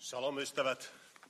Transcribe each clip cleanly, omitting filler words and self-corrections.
Shalom ystävät.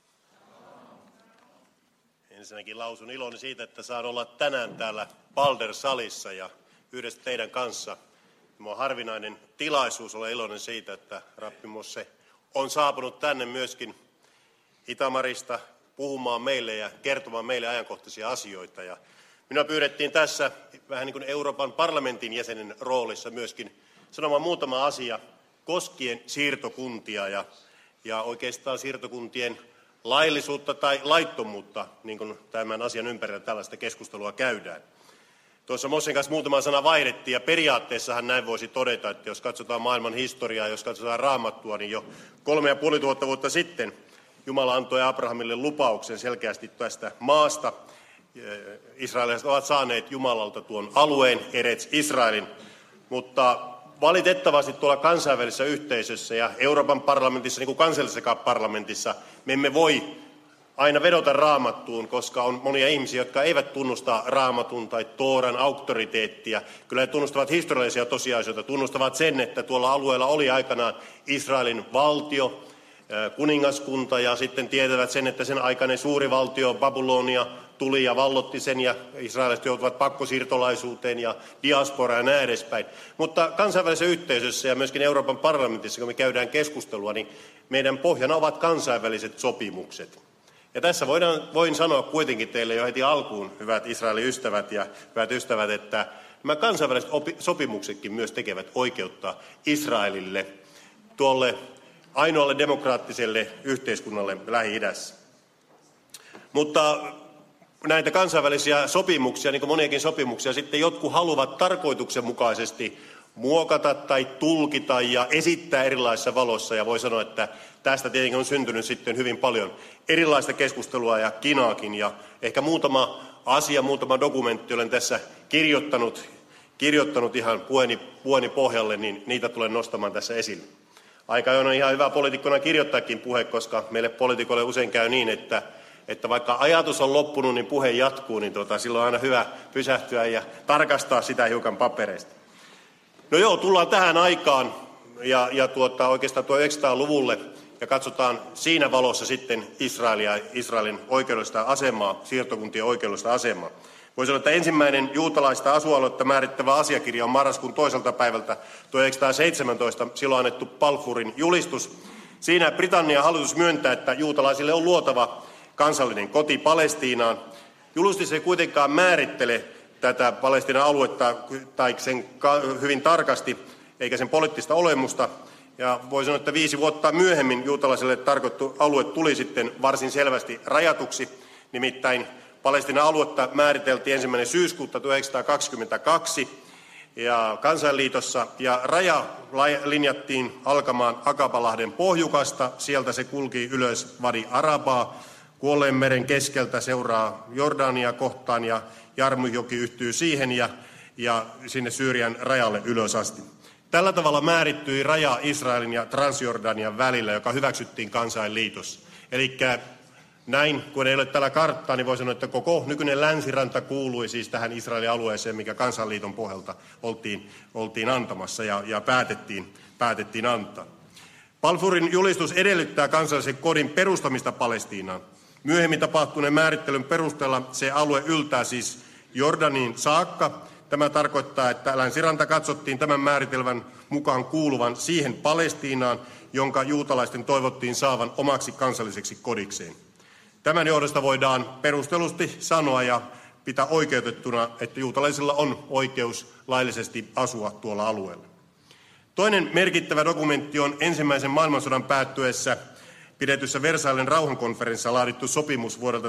Ensinnäkin lausun iloni siitä, että saan olla tänään täällä Balder-salissa ja yhdessä teidän kanssa. Minulla on harvinainen tilaisuus olla iloinen siitä, että Rabbi Moshe on saapunut tänne myöskin Itämarista puhumaan meille ja kertomaan meille ajankohtaisia asioita. Ja minua pyydettiin tässä vähän niin kuin Euroopan parlamentin jäsenen roolissa myöskin sanomaan muutama asia koskien siirtokuntia ja oikeastaan siirtokuntien laillisuutta tai laittomuutta, niin kuin tämän asian ympärillä tällaista keskustelua käydään. Tuossa Moshen kanssa muutama sana vaihdettiin ja periaatteessahan näin voisi todeta, että jos katsotaan maailman historiaa, jos katsotaan Raamattua, niin jo 3500 vuotta sitten Jumala antoi Abrahamille lupauksen selkeästi tästä maasta. Israelilaiset ovat saaneet Jumalalta tuon alueen, Eretz Israelin, mutta valitettavasti tuolla kansainvälisessä yhteisössä ja Euroopan parlamentissa, niin kuin kansallisessakaan parlamentissa, me emme voi aina vedota Raamattuun, koska on monia ihmisiä, jotka eivät tunnusta Raamatun tai Tooran auktoriteettia. Kyllä he tunnustavat historiallisia tosiasioita, tunnustavat sen, että tuolla alueella oli aikanaan Israelin valtio, kuningaskunta, ja sitten tietävät sen, että sen aikainen suuri valtio Babylonia tuli ja vallotti sen, ja israelilaiset joutuvat pakkosiirtolaisuuteen ja diasporaan ja näin edespäin. Mutta kansainvälisessä yhteisössä ja myöskin Euroopan parlamentissa, kun me käydään keskustelua, niin meidän pohjana ovat kansainväliset sopimukset. Ja tässä voin sanoa kuitenkin teille jo heti alkuun, hyvät Israelin ystävät ja hyvät ystävät, että nämä kansainväliset sopimuksetkin myös tekevät oikeutta Israelille, tuolle ainoalle demokraattiselle yhteiskunnalle Lähi-idässä. Mutta näitä kansainvälisiä sopimuksia, niin kuin moniakin sopimuksia, sitten jotkut haluavat tarkoituksenmukaisesti muokata tai tulkita ja esittää erilaisessa valossa. Ja voi sanoa, että tästä tietenkin on syntynyt sitten hyvin paljon erilaista keskustelua ja kinaakin. Ja ehkä muutama asia, muutama dokumentti olen tässä kirjoittanut ihan puheeni pohjalle, niin niitä tulen nostamaan tässä esille. Aika ajoin on ihan hyvä poliitikkona kirjoittaakin puhe, koska meille poliitikoille usein käy niin, että vaikka ajatus on loppunut, niin puhe jatkuu, niin silloin on aina hyvä pysähtyä ja tarkastaa sitä hiukan papereista. No joo, tullaan tähän aikaan ja oikeastaan 900-luvulle ja katsotaan siinä valossa sitten Israelia, Israelin oikeudellista asemaa, siirtokuntien oikeudellista asemaa. Voi sanoa, että ensimmäinen juutalaista asualuetta määrittävä asiakirja on marraskuun 2. päivältä 1917, silloin annettu Balfourin julistus. Siinä Britannian hallitus myöntää, että juutalaisille on luotava kansallinen koti Palestiinaan. Julistus ei kuitenkaan määrittele tätä Palestiinan aluetta tai sen hyvin tarkasti, eikä sen poliittista olemusta. Ja voi sanoa, että 5 vuotta myöhemmin juutalaisille tarkoitettu alue tuli sitten varsin selvästi rajatuksi. Nimittäin Palestiinan aluetta määriteltiin 1. syyskuuta 1922 ja Kansainliitossa, ja raja linjattiin alkamaan Akabalahden pohjukasta. Sieltä se kulki ylös Wadi Arabaa, Kuolleen meren keskeltä seuraa Jordania kohtaan, ja Jarmujoki yhtyy siihen ja sinne Syyrian rajalle ylös asti. Tällä tavalla määrittyi raja Israelin ja Transjordanian välillä, joka hyväksyttiin Kansainliitossa. Eli näin, kun ei ole tällä karttaa, niin voi sanoa, että koko nykyinen länsiranta kuului siis tähän Israelin alueeseen, mikä Kansanliiton pohjalta oltiin antamassa ja päätettiin antaa. Balfourin julistus edellyttää kansallisen kodin perustamista Palestiinaan. Myöhemmin tapahtuneen määrittelyn perusteella se alue yltää siis Jordaniin saakka. Tämä tarkoittaa, että länsiranta katsottiin tämän määritelmän mukaan kuuluvan siihen Palestiinaan, jonka juutalaisten toivottiin saavan omaksi kansalliseksi kodikseen. Tämän johdosta voidaan perustellusti sanoa ja pitää oikeutettuna, että juutalaisilla on oikeus laillisesti asua tuolla alueella. Toinen merkittävä dokumentti on ensimmäisen maailmansodan päättyessä pidetyssä Versailles rauhankonferenssissa laadittu sopimus vuodelta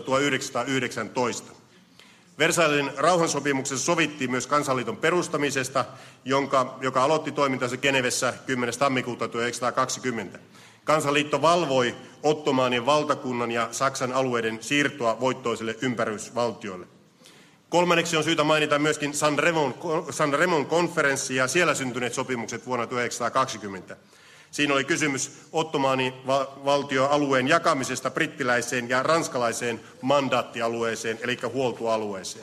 1919. Versailles rauhansopimuksessa sovittiin myös Kansanliiton perustamisesta, joka aloitti toimintansa Genevessä 10. tammikuuta 1920. Kansanliitto valvoi Ottomaanien valtakunnan ja Saksan alueiden siirtoa voittoisille ympärysvaltioille. Kolmanneksi on syytä mainita myöskin San Remon konferenssi ja siellä syntyneet sopimukset vuonna 1920. Siinä oli kysymys Ottomaanivaltioalueen jakamisesta brittiläiseen ja ranskalaiseen mandaattialueeseen, eli huoltoalueeseen.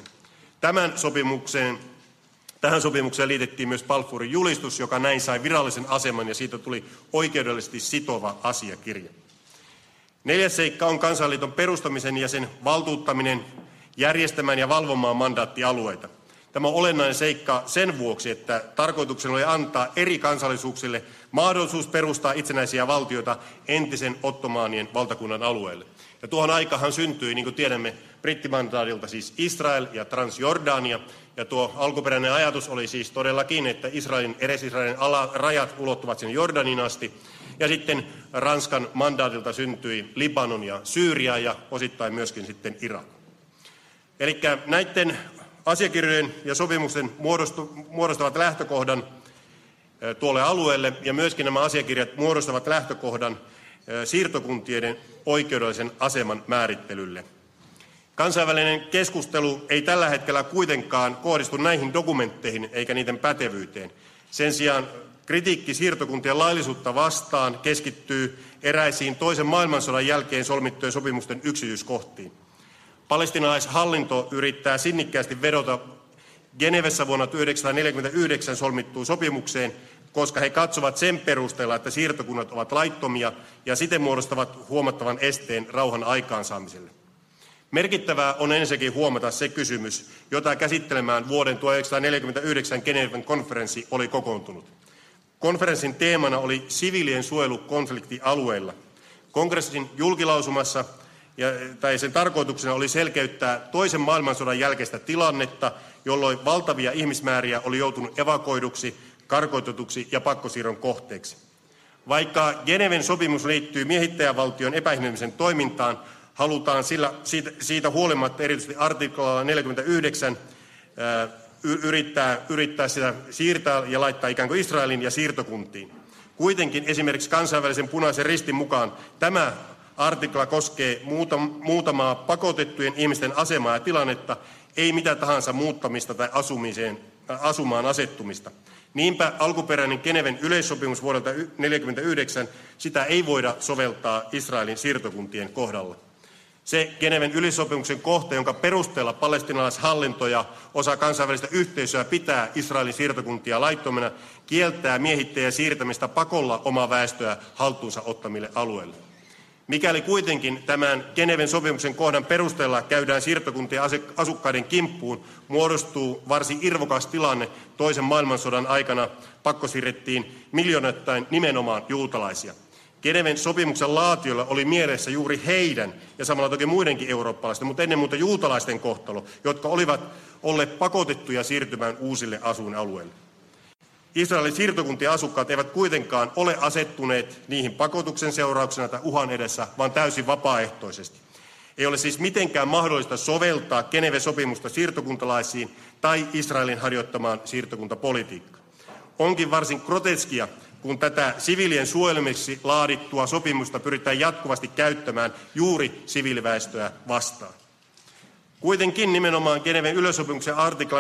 Tähän sopimukseen liitettiin myös Balfourin julistus, joka näin sai virallisen aseman ja siitä tuli oikeudellisesti sitova asiakirja. 4. seikka on kansainliiton perustamisen ja sen valtuuttaminen järjestämään ja valvomaan mandaattialueita. Tämä on olennainen seikka sen vuoksi, että tarkoituksena oli antaa eri kansallisuuksille mahdollisuus perustaa itsenäisiä valtioita entisen Ottomaanien valtakunnan alueelle. Ja tuohon aikahan syntyi, niin kuin tiedämme, brittimandaatilta siis Israel ja Transjordania. Ja tuo alkuperäinen ajatus oli siis todellakin, että Eres-Israelin rajat ulottuvat sinne Jordanin asti. Ja sitten Ranskan mandaatilta syntyi Libanon ja Syyria ja osittain myöskin sitten Irak. Eli näiden asiakirjojen ja sopimusten muodostavat lähtökohdan tuolle alueelle, ja myöskin nämä asiakirjat muodostavat lähtökohdan siirtokuntien oikeudellisen aseman määrittelylle. Kansainvälinen keskustelu ei tällä hetkellä kuitenkaan kohdistu näihin dokumentteihin eikä niiden pätevyyteen. Sen sijaan kritiikki siirtokuntien laillisuutta vastaan keskittyy eräisiin toisen maailmansodan jälkeen solmittujen sopimusten yksityiskohtiin. Palestiinalaishallinto yrittää sinnikkäästi vedota Genevessä vuonna 1949 solmittuun sopimukseen, koska he katsovat sen perusteella, että siirtokunnat ovat laittomia ja siten muodostavat huomattavan esteen rauhan aikaansaamiselle. Merkittävää on ensinnäkin huomata se kysymys, jota käsittelemään vuoden 1949 Geneven konferenssi oli kokoontunut. Konferenssin teemana oli siviilien suojelu konfliktialueilla. Kongressin julkilausumassa sen tarkoituksena oli selkeyttää toisen maailmansodan jälkeistä tilannetta, jolloin valtavia ihmismääriä oli joutunut evakuoiduksi, karkoitetuksi ja pakkosiirron kohteeksi. Vaikka Geneven sopimus liittyy miehittäjävaltion epäinhimillisen toimintaan, halutaan siitä huolimatta erityisesti artiklalla 49 yrittää sitä siirtää ja laittaa ikään kuin Israelin ja siirtokuntiin. Kuitenkin esimerkiksi kansainvälisen punaisen ristin mukaan tämä artikla koskee muutamaa pakotettujen ihmisten asemaa ja tilannetta, ei mitä tahansa muuttamista tai asumaan asettumista. Niinpä alkuperäinen Geneven yleissopimus vuodelta 1949, sitä ei voida soveltaa Israelin siirtokuntien kohdalla. Se Geneven yleissopimuksen kohta, jonka perusteella palestiinalaishallinto ja osa kansainvälistä yhteisöä pitää Israelin siirtokuntia laittomina, kieltää miehittäjien siirtämistä pakolla omaa väestöä haltuunsa ottamille alueille. Mikäli kuitenkin tämän Geneven sopimuksen kohdan perusteella käydään siirtokuntien asukkaiden kimppuun, muodostuu varsin irvokas tilanne. Toisen maailmansodan aikana pakkosiirrettiin miljoonattain nimenomaan juutalaisia. Geneven sopimuksen laatijoilla oli mielessä juuri heidän ja samalla toki muidenkin eurooppalaisten, mutta ennen muuta juutalaisten kohtalo, jotka olivat olleet pakotettuja siirtymään uusille asuinalueille. Israelin siirtokuntien asukkaat eivät kuitenkaan ole asettuneet niihin pakotuksen seurauksena tai uhan edessä, vaan täysin vapaaehtoisesti. Ei ole siis mitenkään mahdollista soveltaa Geneven sopimusta siirtokuntalaisiin tai Israelin harjoittamaan siirtokuntapolitiikkaan. Onkin varsin groteskia, kun tätä siviilien suojelemiseksi laadittua sopimusta pyritään jatkuvasti käyttämään juuri siviiliväestöä vastaan. Kuitenkin nimenomaan Geneven yleissopimuksen artikla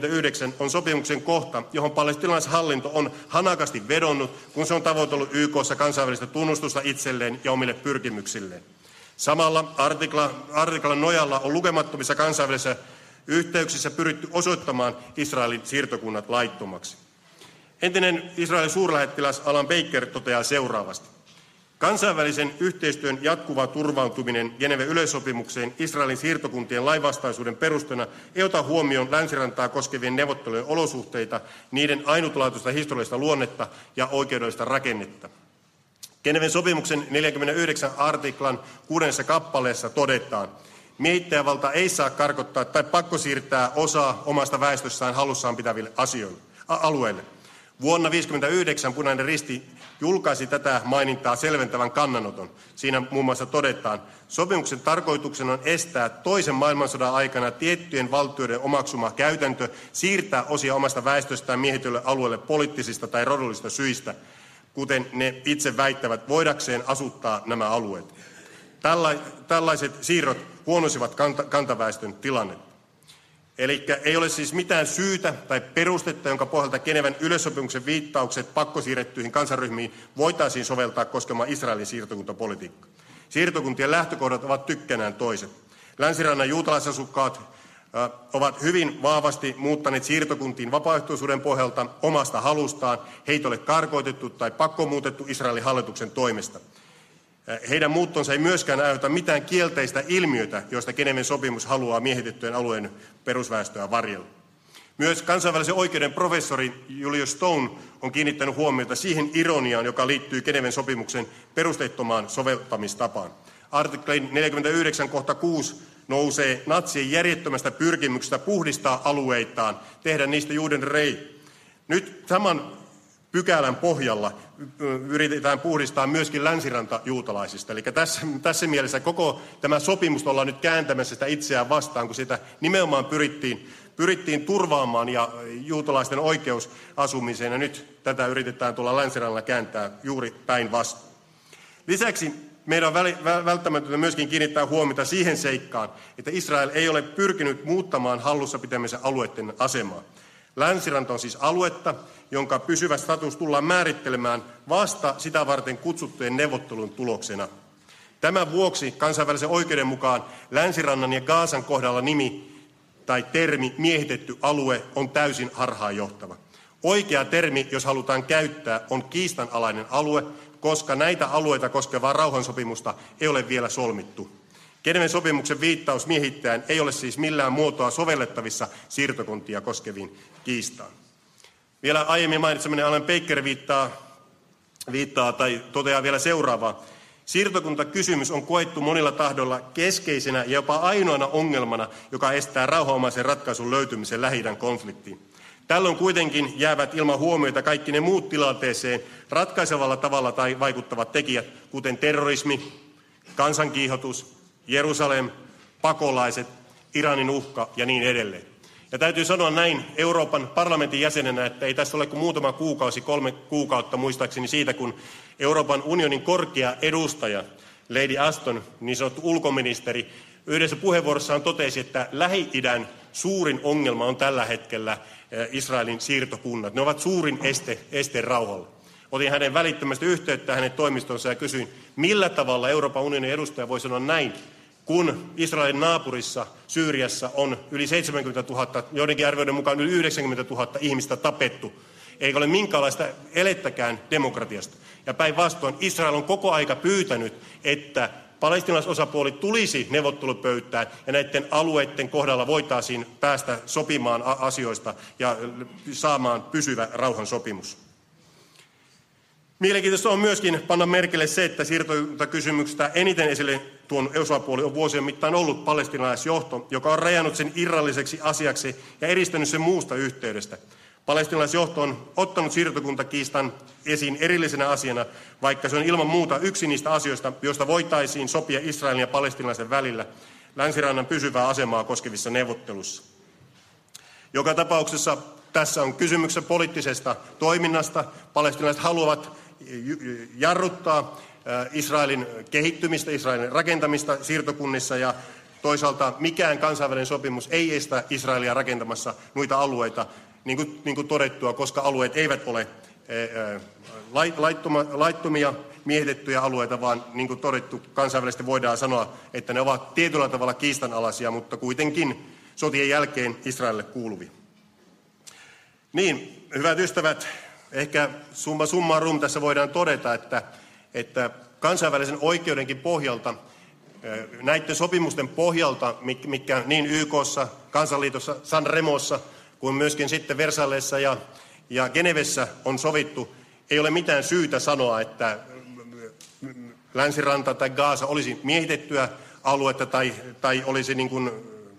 49 on sopimuksen kohta, johon palestiinalaishallinto on hanakasti vedonnut, kun se on tavoitellut YK:ssa kansainvälistä tunnustusta itselleen ja omille pyrkimyksilleen. Samalla artiklan nojalla on lukemattomissa kansainvälisissä yhteyksissä pyritty osoittamaan Israelin siirtokunnat laittomaksi. Entinen Israelin suurlähettiläs Alan Baker toteaa seuraavasti. Kansainvälisen yhteistyön jatkuva turvautuminen Geneven yleissopimukseen Israelin siirtokuntien lainvastaisuuden perusteena ei ota huomioon länsirantaa koskevien neuvottelujen olosuhteita, niiden ainutlaatuista historiallista luonnetta ja oikeudellista rakennetta. Geneven sopimuksen 49 artiklan 6. kappaleessa todetaan, miehittäjävalta ei saa karkottaa tai pakkosiirtää osaa omasta väestössään hallussaan pitäville alueille. Vuonna 1959 Punainen Risti julkaisi tätä mainintaa selventävän kannanoton. Siinä muun muassa todetaan, sopimuksen tarkoituksena on estää toisen maailmansodan aikana tiettyjen valtioiden omaksuma käytäntö siirtää osia omasta väestöstään miehitylle alueelle poliittisista tai rodullisista syistä, kuten ne itse väittävät voidakseen asuttaa nämä alueet. Tällaiset siirrot huonosivat kantaväestön tilannetta. Eli ei ole siis mitään syytä tai perustetta, jonka pohjalta Geneven yleissopimuksen viittaukset pakkosiirrettyihin kansanryhmiin voitaisiin soveltaa koskemaan Israelin siirtokuntapolitiikkaa. Siirtokuntien lähtökohdat ovat tykkänään toiset. Länsirannan juutalaisasukkaat ovat hyvin vahvasti muuttaneet siirtokuntiin vapaaehtoisuuden pohjalta omasta halustaan. Heitä ole karkoitettu tai pakkomuutettu Israelin hallituksen toimesta. Heidän muuttonsa ei myöskään aiheuta mitään kielteistä ilmiötä, joista Geneven sopimus haluaa miehitettyjen alueen perusväestöä varjella. Myös kansainvälisen oikeuden professori Julius Stone on kiinnittänyt huomiota siihen ironiaan, joka liittyy Geneven sopimuksen perusteettomaan soveltamistapaan. Artikkelin 49 kohta 6 nousee natsien järjettömästä pyrkimyksestä puhdistaa alueitaan, tehdä niistä Judenreich. Nyt saman pykälän pohjalla yritetään puhdistaa myöskin länsiranta juutalaisista. Eli tässä mielessä koko tämä sopimus ollaan nyt kääntämässä sitä itseään vastaan, kun sitä nimenomaan pyrittiin turvaamaan ja juutalaisten oikeus asumiseen, ja nyt tätä yritetään tuolla länsirannalla kääntää juuri päinvastoin. Lisäksi meidän on välttämätöntä myöskin kiinnittää huomiota siihen seikkaan, että Israel ei ole pyrkinyt muuttamaan hallussa pitämisen alueiden asemaa. Länsiranta on siis aluetta, jonka pysyvä status tullaan määrittelemään vasta sitä varten kutsuttujen neuvottelun tuloksena. Tämän vuoksi kansainvälisen oikeuden mukaan Länsirannan ja Gaasan kohdalla nimi tai termi miehitetty alue on täysin harhaanjohtava. Oikea termi, jos halutaan käyttää, on kiistanalainen alue, koska näitä alueita koskevaa rauhansopimusta ei ole vielä solmittu. Geneven sopimuksen viittaus miehittäjään ei ole siis millään muotoa sovellettavissa siirtokuntia koskeviin kiistaan. Vielä aiemmin mainitsemani Alan Baker viittaa tai toteaa vielä seuraavaa. Siirtokuntakysymys on koettu monilla tahdoilla keskeisenä ja jopa ainoana ongelmana, joka estää rauhanomaisen ratkaisun löytymisen Lähi-idän konfliktiin. Tällöin kuitenkin jäävät ilman huomiota kaikki ne muut tilanteeseen ratkaisevalla tavalla tai vaikuttavat tekijät, kuten terrorismi, kansankiihotus, Jerusalem, pakolaiset, Iranin uhka ja niin edelleen. Ja täytyy sanoa näin Euroopan parlamentin jäsenenä, että ei tässä ole kuin muutama kuukausi, 3 kuukautta muistaakseni siitä, kun Euroopan unionin korkea edustaja Lady Ashton, niin sanottu ulkoministeri, yhdessä puheenvuorossaan totesi, että Lähi-idän suurin ongelma on tällä hetkellä Israelin siirtokunnat. Ne ovat suurin este rauhalle. Otin hänen välittömästi yhteyttä hänen toimistonsa ja kysyin, millä tavalla Euroopan unionin edustaja voi sanoa näin, kun Israelin naapurissa Syyriassa on yli 70 000, joidenkin arvioiden mukaan yli 90 000 ihmistä tapettu. Eikä ole minkäänlaista elettäkään demokratiasta. Ja päinvastoin Israel on koko aika pyytänyt, että palestiinalaisosapuoli tulisi neuvottelupöytään ja näiden alueiden kohdalla voitaisiin päästä sopimaan asioista ja saamaan pysyvä rauhansopimus. Mielenkiintoista on myöskin panna merkille se, että siirtokuntakysymyksestä eniten esille tuon osapuoli on vuosien mittaan ollut palestiinalaisjohto, joka on rajannut sen irralliseksi asiaksi ja eristänyt sen muusta yhteydestä. Palestiinalaisjohto on ottanut siirtokuntakiistan esiin erillisenä asiana, vaikka se on ilman muuta yksi niistä asioista, joista voitaisiin sopia Israelin ja palestiinalaisen välillä Länsirannan pysyvää asemaa koskevissa neuvottelussa. Joka tapauksessa tässä on kysymyksessä poliittisesta toiminnasta. Palestiinalaiset haluavat jarruttaa Israelin kehittymistä, Israelin rakentamista siirtokunnissa ja toisaalta mikään kansainvälinen sopimus ei estä Israelia rakentamassa noita alueita, niin kuin todettua, koska alueet eivät ole laittomia miehitettyjä alueita, vaan niin kuin todettu, kansainvälisesti voidaan sanoa, että ne ovat tietyllä tavalla kiistanalaisia, mutta kuitenkin sotien jälkeen Israelille kuuluvia. Niin, hyvät ystävät, ehkä summa summarum tässä voidaan todeta, että kansainvälisen oikeudenkin pohjalta, näiden sopimusten pohjalta, mikä niin YK:ssa, Kansanliitossa, San Remossa, kuin myöskin sitten Versaillesissa ja Genevessä on sovittu, ei ole mitään syytä sanoa, että Länsiranta tai Gaasa olisi miehitettyä aluetta tai olisi niin kuin,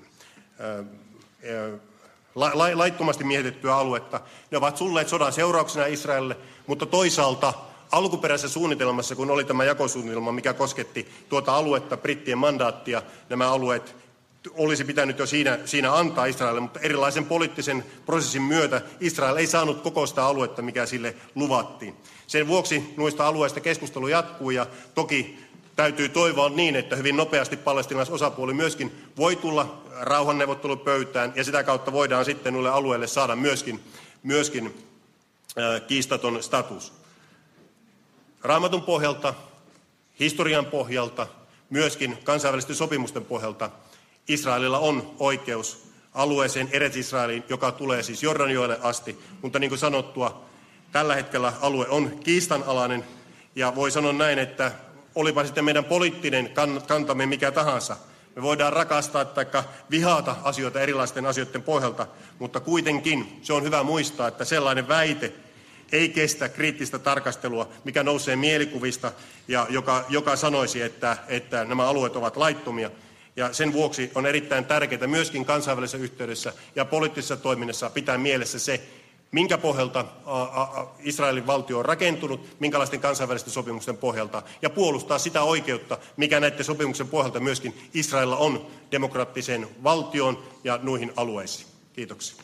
laittomasti miehitettyä aluetta. Ne ovat tulleet sodan seurauksena Israelille, mutta toisaalta alkuperäisessä suunnitelmassa, kun oli tämä jakosuunnitelma, mikä kosketti tuota aluetta, brittien mandaattia, nämä alueet olisi pitänyt jo siinä antaa Israelille, mutta erilaisen poliittisen prosessin myötä Israel ei saanut koko sitä aluetta, mikä sille luvattiin. Sen vuoksi noista alueista keskustelu jatkuu ja toki täytyy toivoa niin, että hyvin nopeasti palestiinalaisosapuoli myöskin voi tulla rauhanneuvottelupöytään ja sitä kautta voidaan sitten noille alueille saada myöskin kiistaton status. Raamatun pohjalta, historian pohjalta, myöskin kansainvälisten sopimusten pohjalta Israelilla on oikeus alueeseen Eretz-Israeliin, joka tulee siis Jordanjoelle asti, mutta niin kuin sanottua, tällä hetkellä alue on kiistanalainen ja voi sanoa näin, että olipa sitten meidän poliittinen kantamme mikä tahansa. Me voidaan rakastaa tai vihata asioita erilaisten asioiden pohjalta, mutta kuitenkin se on hyvä muistaa, että sellainen väite ei kestä kriittistä tarkastelua, mikä nousee mielikuvista ja joka sanoisi, että nämä alueet ovat laittomia. Ja sen vuoksi on erittäin tärkeää myöskin kansainvälisessä yhteydessä ja poliittisessa toiminnassa pitää mielessä se, minkä pohjalta Israelin valtio on rakentunut, minkälaisten kansainvälisten sopimusten pohjalta, ja puolustaa sitä oikeutta, mikä näiden sopimuksen pohjalta myöskin Israelilla on demokraattiseen valtioon ja noihin alueisiin. Kiitoksia.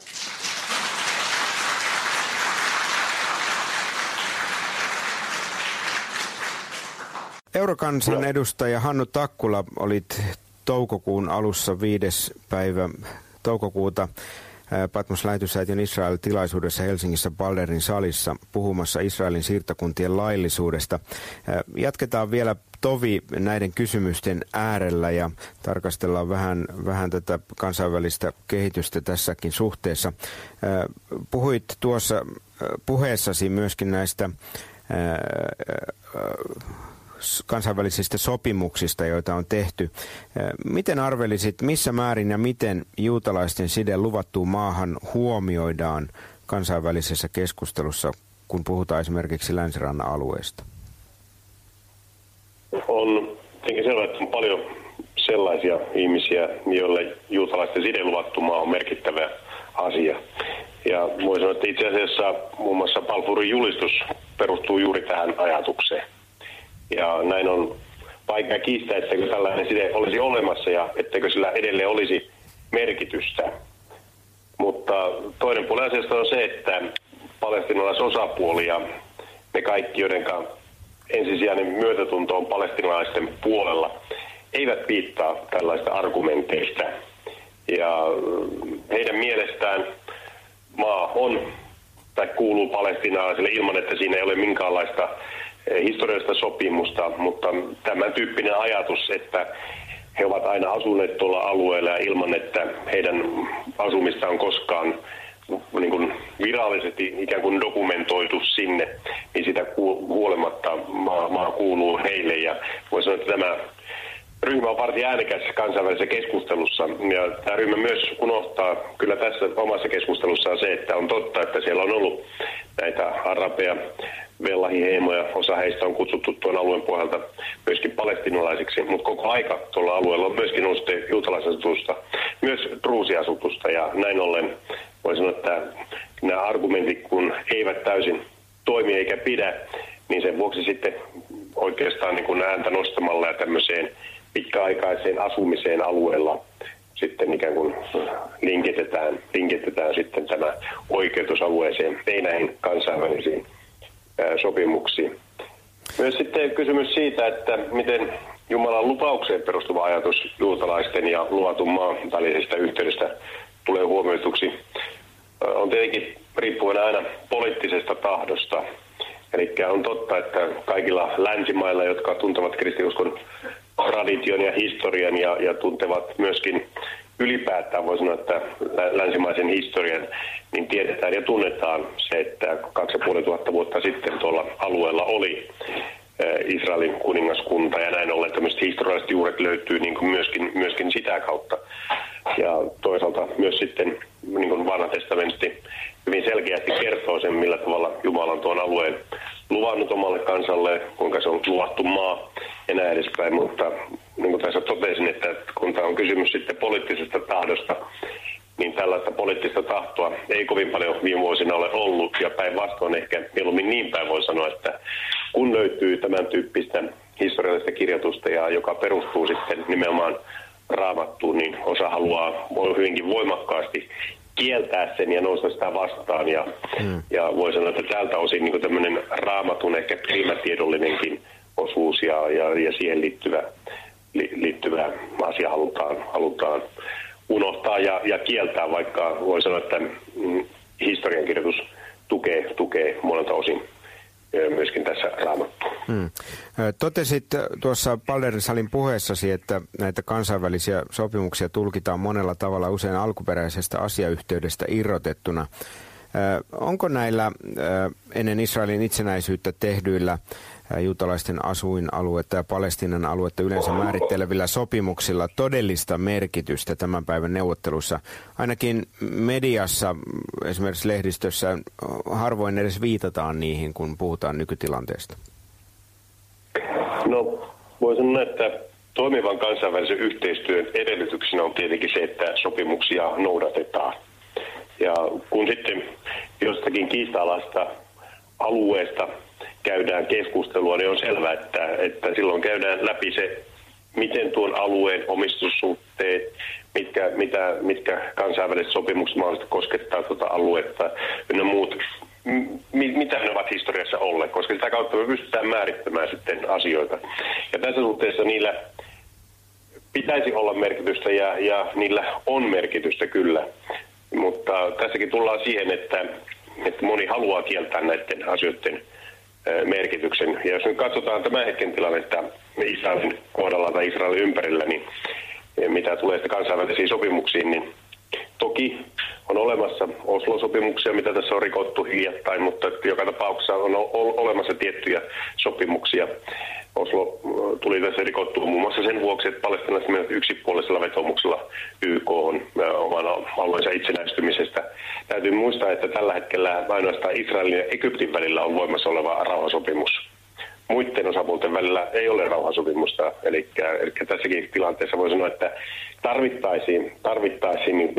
Eurokansan edustaja Hannu Takkula, olit toukokuun alussa 5. päivä toukokuuta Patmos-lähetyssäätiön Israel-tilaisuudessa Helsingissä Balderin salissa puhumassa Israelin siirtokuntien laillisuudesta. Jatketaan vielä tovi näiden kysymysten äärellä ja tarkastellaan vähän tätä kansainvälistä kehitystä tässäkin suhteessa. Puhuit tuossa puheessasi myöskin näistä kansainvälisistä sopimuksista, joita on tehty. Miten arvelisit, missä määrin ja miten juutalaisten side luvattuun maahan huomioidaan kansainvälisessä keskustelussa, kun puhutaan esimerkiksi Länsirannan alueesta? On tietenkin selvä, että on paljon sellaisia ihmisiä, joille juutalaisten side luvattu maa on merkittävä asia. Ja voi sanoa, että itse asiassa muun muassa Balfourin julistus perustuu juuri tähän ajatukseen. Ja näin on vaikea kiistää, etteikö tällainen side olisi olemassa ja etteikö sillä edelleen olisi merkitystä. Mutta toinen puoli asiasta on se, että palestiinalaisosapuoli ja me kaikki, joidenka ensisijainen myötätunto on palestiinalaisten puolella, eivät viittaa tällaista argumenteista. Ja heidän mielestään maa on tai kuuluu palestiinalaisille ilman, että siinä ei ole minkäänlaista historiallista sopimusta, mutta tämän tyyppinen ajatus, että he ovat aina asuneet tuolla alueella ilman, että heidän asumista on koskaan niin kuin virallisesti ikään kuin dokumentoitu sinne, niin sitä huolimatta maa kuuluu heille. Ja voi sanoa, että tämä ryhmä on varsin äänekäs kansainvälisessä keskustelussa, ja tämä ryhmä myös unohtaa kyllä tässä omassa keskustelussaan se, että on totta, että siellä on ollut näitä arabeja, vellahiheimoja, osa heistä on kutsuttu tuon alueen pohjalta myöskin palestiinalaisiksi, mutta koko aika tuolla alueella on myöskin ollut juutalaisasutusta, myös druusiasutusta, ja näin ollen voi sanoa, että nämä argumentit, kun eivät täysin toimi eikä pidä, niin sen vuoksi sitten oikeastaan niin kuin ääntä nostamalla ja tämmöiseen pitkäaikaiseen asumiseen alueella sitten ikään kuin linkitetään sitten tämä oikeutusalueeseen, ei näihin kansainvälisiin sopimuksiin. Myös sitten kysymys siitä, että miten Jumalan lupaukseen perustuva ajatus juutalaisten ja luvatun maan välisestä yhteydestä tulee huomioituksi, on tietenkin riippuen aina poliittisesta tahdosta. Eli on totta, että kaikilla länsimailla, jotka tuntevat kristinuskon tradition ja historian ja tuntevat myöskin ylipäätään, voi sanoa, että länsimaisen historian, niin tiedetään ja tunnetaan se, että 2500 vuotta sitten tuolla alueella oli Israelin kuningaskunta, ja näin ollen tämmöiset historialliset juuret löytyy niin kuin myöskin sitä kautta. Ja toisaalta myös sitten niin kuin Vanha testamentti hyvin selkeästi kertoo sen, millä tavalla Jumala on tuon alueen luvannut omalle kansalle, kuinka se on luvattu maa ja näin edespäin. Mutta niin kuin tässä totesin, että kun tämä on kysymys sitten poliittisesta tahdosta, niin tällaista poliittista tahtoa ei kovin paljon viime vuosina ole ollut, ja päinvastoin ehkä mieluummin niin päin voi sanoa, että kun löytyy tämän tyyppistä historiallista kirjoitusta, ja joka perustuu sitten nimenomaan Raamattuun, niin osa haluaa hyvinkin voimakkaasti kieltää sen ja nousta sitä vastaan. Ja voi sanoa, että tältä osin niin tämmöinen Raamatun ehkä perimätiedollinenkin osuus ja siihen liittyvä asia halutaan unohtaa ja kieltää, vaikka voi sanoa, että historiankirjoitus tukee monelta osin myöskin tässä Raamattua. Totesit tuossa Balderin salin puheessasi, että näitä kansainvälisiä sopimuksia tulkitaan monella tavalla usein alkuperäisestä asiayhteydestä irrotettuna. Onko näillä ennen Israelin itsenäisyyttä tehdyillä juutalaisten asuinaluetta ja Palestiinan aluetta yleensä määrittelevillä sopimuksilla todellista merkitystä tämän päivän neuvottelussa? Ainakin mediassa, esimerkiksi lehdistössä, harvoin edes viitataan niihin, kun puhutaan nykytilanteesta. No, voi sanoa, että toimivan kansainvälisen yhteistyön edellytyksenä on tietenkin se, että sopimuksia noudatetaan. Ja kun sitten jostakin kiista-alasta alueesta käydään keskustelua, niin on selvää, että silloin käydään läpi se, miten tuon alueen omistussuhteet, mitkä kansainväliset sopimukset mahdollisesti koskettaa tuota aluetta ynnä muut, mitä ne ovat historiassa olleet, koska sitä kautta me pystytään määrittämään sitten asioita. Ja tässä suhteessa niillä pitäisi olla merkitystä ja niillä on merkitystä kyllä, mutta tässäkin tullaan siihen, että moni haluaa kieltää näiden asioiden merkityksen. Ja jos nyt katsotaan tämän hetken tilannetta Israelin kohdalla tai Israelin ympärillä, niin mitä tulee sitten kansainvälisiin sopimuksiin, niin toki on olemassa Oslo-sopimuksia, mitä tässä on rikottu hiljattain, mutta joka tapauksessa on olemassa tiettyjä sopimuksia. Oslo tuli tässä rikottua muun muassa sen vuoksi, että palestiinalaiset menivät yksipuolisella vetomuksella YK on oman alueensa itsenäistymisestä. Täytyy muistaa, että tällä hetkellä ainoastaan Israelin ja Egyptin välillä on voimassa oleva rauhansopimus. Muiden osapuolten välillä ei ole rauhansopimusta, eli tässäkin tilanteessa voi sanoa, että tarvittaisiin niin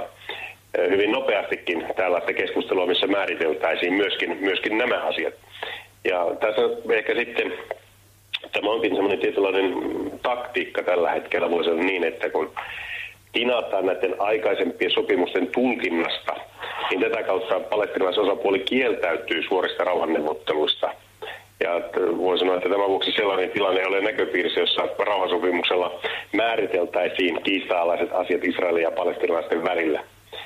hyvin nopeastikin tällaista keskustelua, missä määriteltäisiin myöskin nämä asiat. Ja tässä ehkä sitten tämä onkin semmoinen tietynlainen taktiikka tällä hetkellä, voi sanoa niin, että kun tinataan näiden aikaisempien sopimusten tulkinnasta, niin tätä kautta palestiinalaisosapuoli kieltäytyy suorista rauhanneuvotteluista. Ja voi sanoa, että tämän vuoksi sellainen tilanne ei ole näköpiirissä, jossa rauhansopimuksella määriteltäisiin kiista-alaiset asiat Israelin ja palestiinalaisten välillä.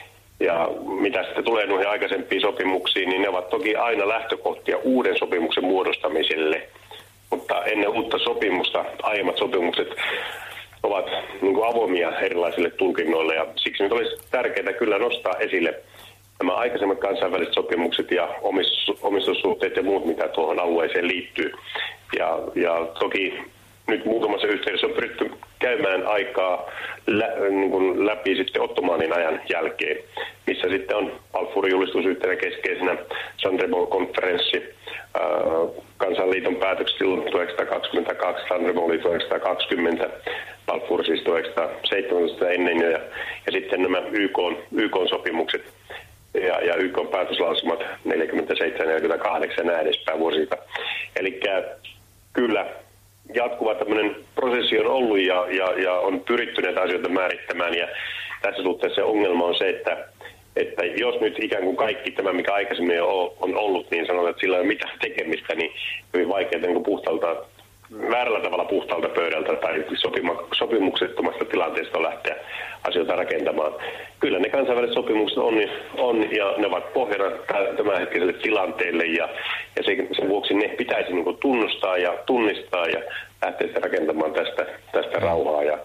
Ja mitä sitten tulee noihin aikaisempiin sopimuksiin, niin ne ovat toki aina lähtökohtia uuden sopimuksen muodostamiselle. Mutta ennen uutta sopimusta aiemmat sopimukset ovat niin kuin avoimia erilaisille tulkinnoille. Ja siksi nyt olisi tärkeää kyllä nostaa esille nämä aikaisemmat kansainväliset sopimukset ja omistussuhteet ja muut, mitä tuohon alueeseen liittyy. Ja toki nyt muutamassa yhteydessä on pyritty käymään aikaa läpi sitten Ottomanin ajan jälkeen, missä sitten on Balfourin julistus yhtenä keskeisenä, Sandrebol-konferenssi, Kansanliiton päätökset silloin 1922, Sandrebol 1920, Balfour siis 1917 ennen jo, ja sitten nämä YK-sopimukset ja YK:n päätöslausumat 47-48 näin edespäin vuosilta. Eli kyllä jatkuva tämmöinen prosessi on ollut ja on pyritty näitä asioita määrittämään, ja tässä suhteessa se ongelma on se, että jos nyt ikään kuin kaikki tämä, mikä aikaisemmin on ollut, niin sanotaan, että sillä ei ole mitään tekemistä, niin hyvin vaikeaa niin väärällä tavalla puhtaalta pöydältä tai sopimuksettomasta tilanteesta lähteä asioita rakentamaan. Kyllä ne kansainväliset sopimukset on ja ne ovat pohjana tämänhetkiselle tilanteelle ja sen vuoksi ne pitäisi niin kuin tunnustaa ja tunnistaa ja lähteä sitä rakentamaan tästä rauhaa. Ja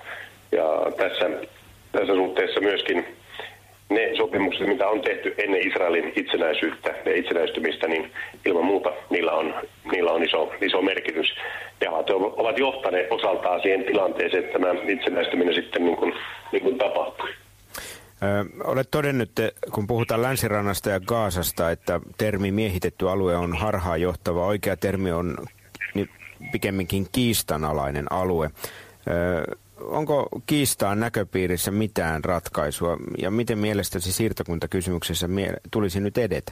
tässä suhteessa myöskin ne sopimukset, mitä on tehty ennen Israelin itsenäisyyttä ja itsenäistymistä, niin ilman muuta niillä on iso merkitys. Ja ovat johtaneet osaltaan siihen tilanteeseen, että tämä itsenäistyminen sitten niin kuin tapahtui. Olet todennut, kun puhutaan Länsirannasta ja Gazasta, että termi miehitetty alue on harhaanjohtava. Oikea termi on pikemminkin kiistanalainen alue. Onko kiistaan näköpiirissä mitään ratkaisua ja miten mielestäsi siirtokuntakysymyksessä tulisi nyt edetä?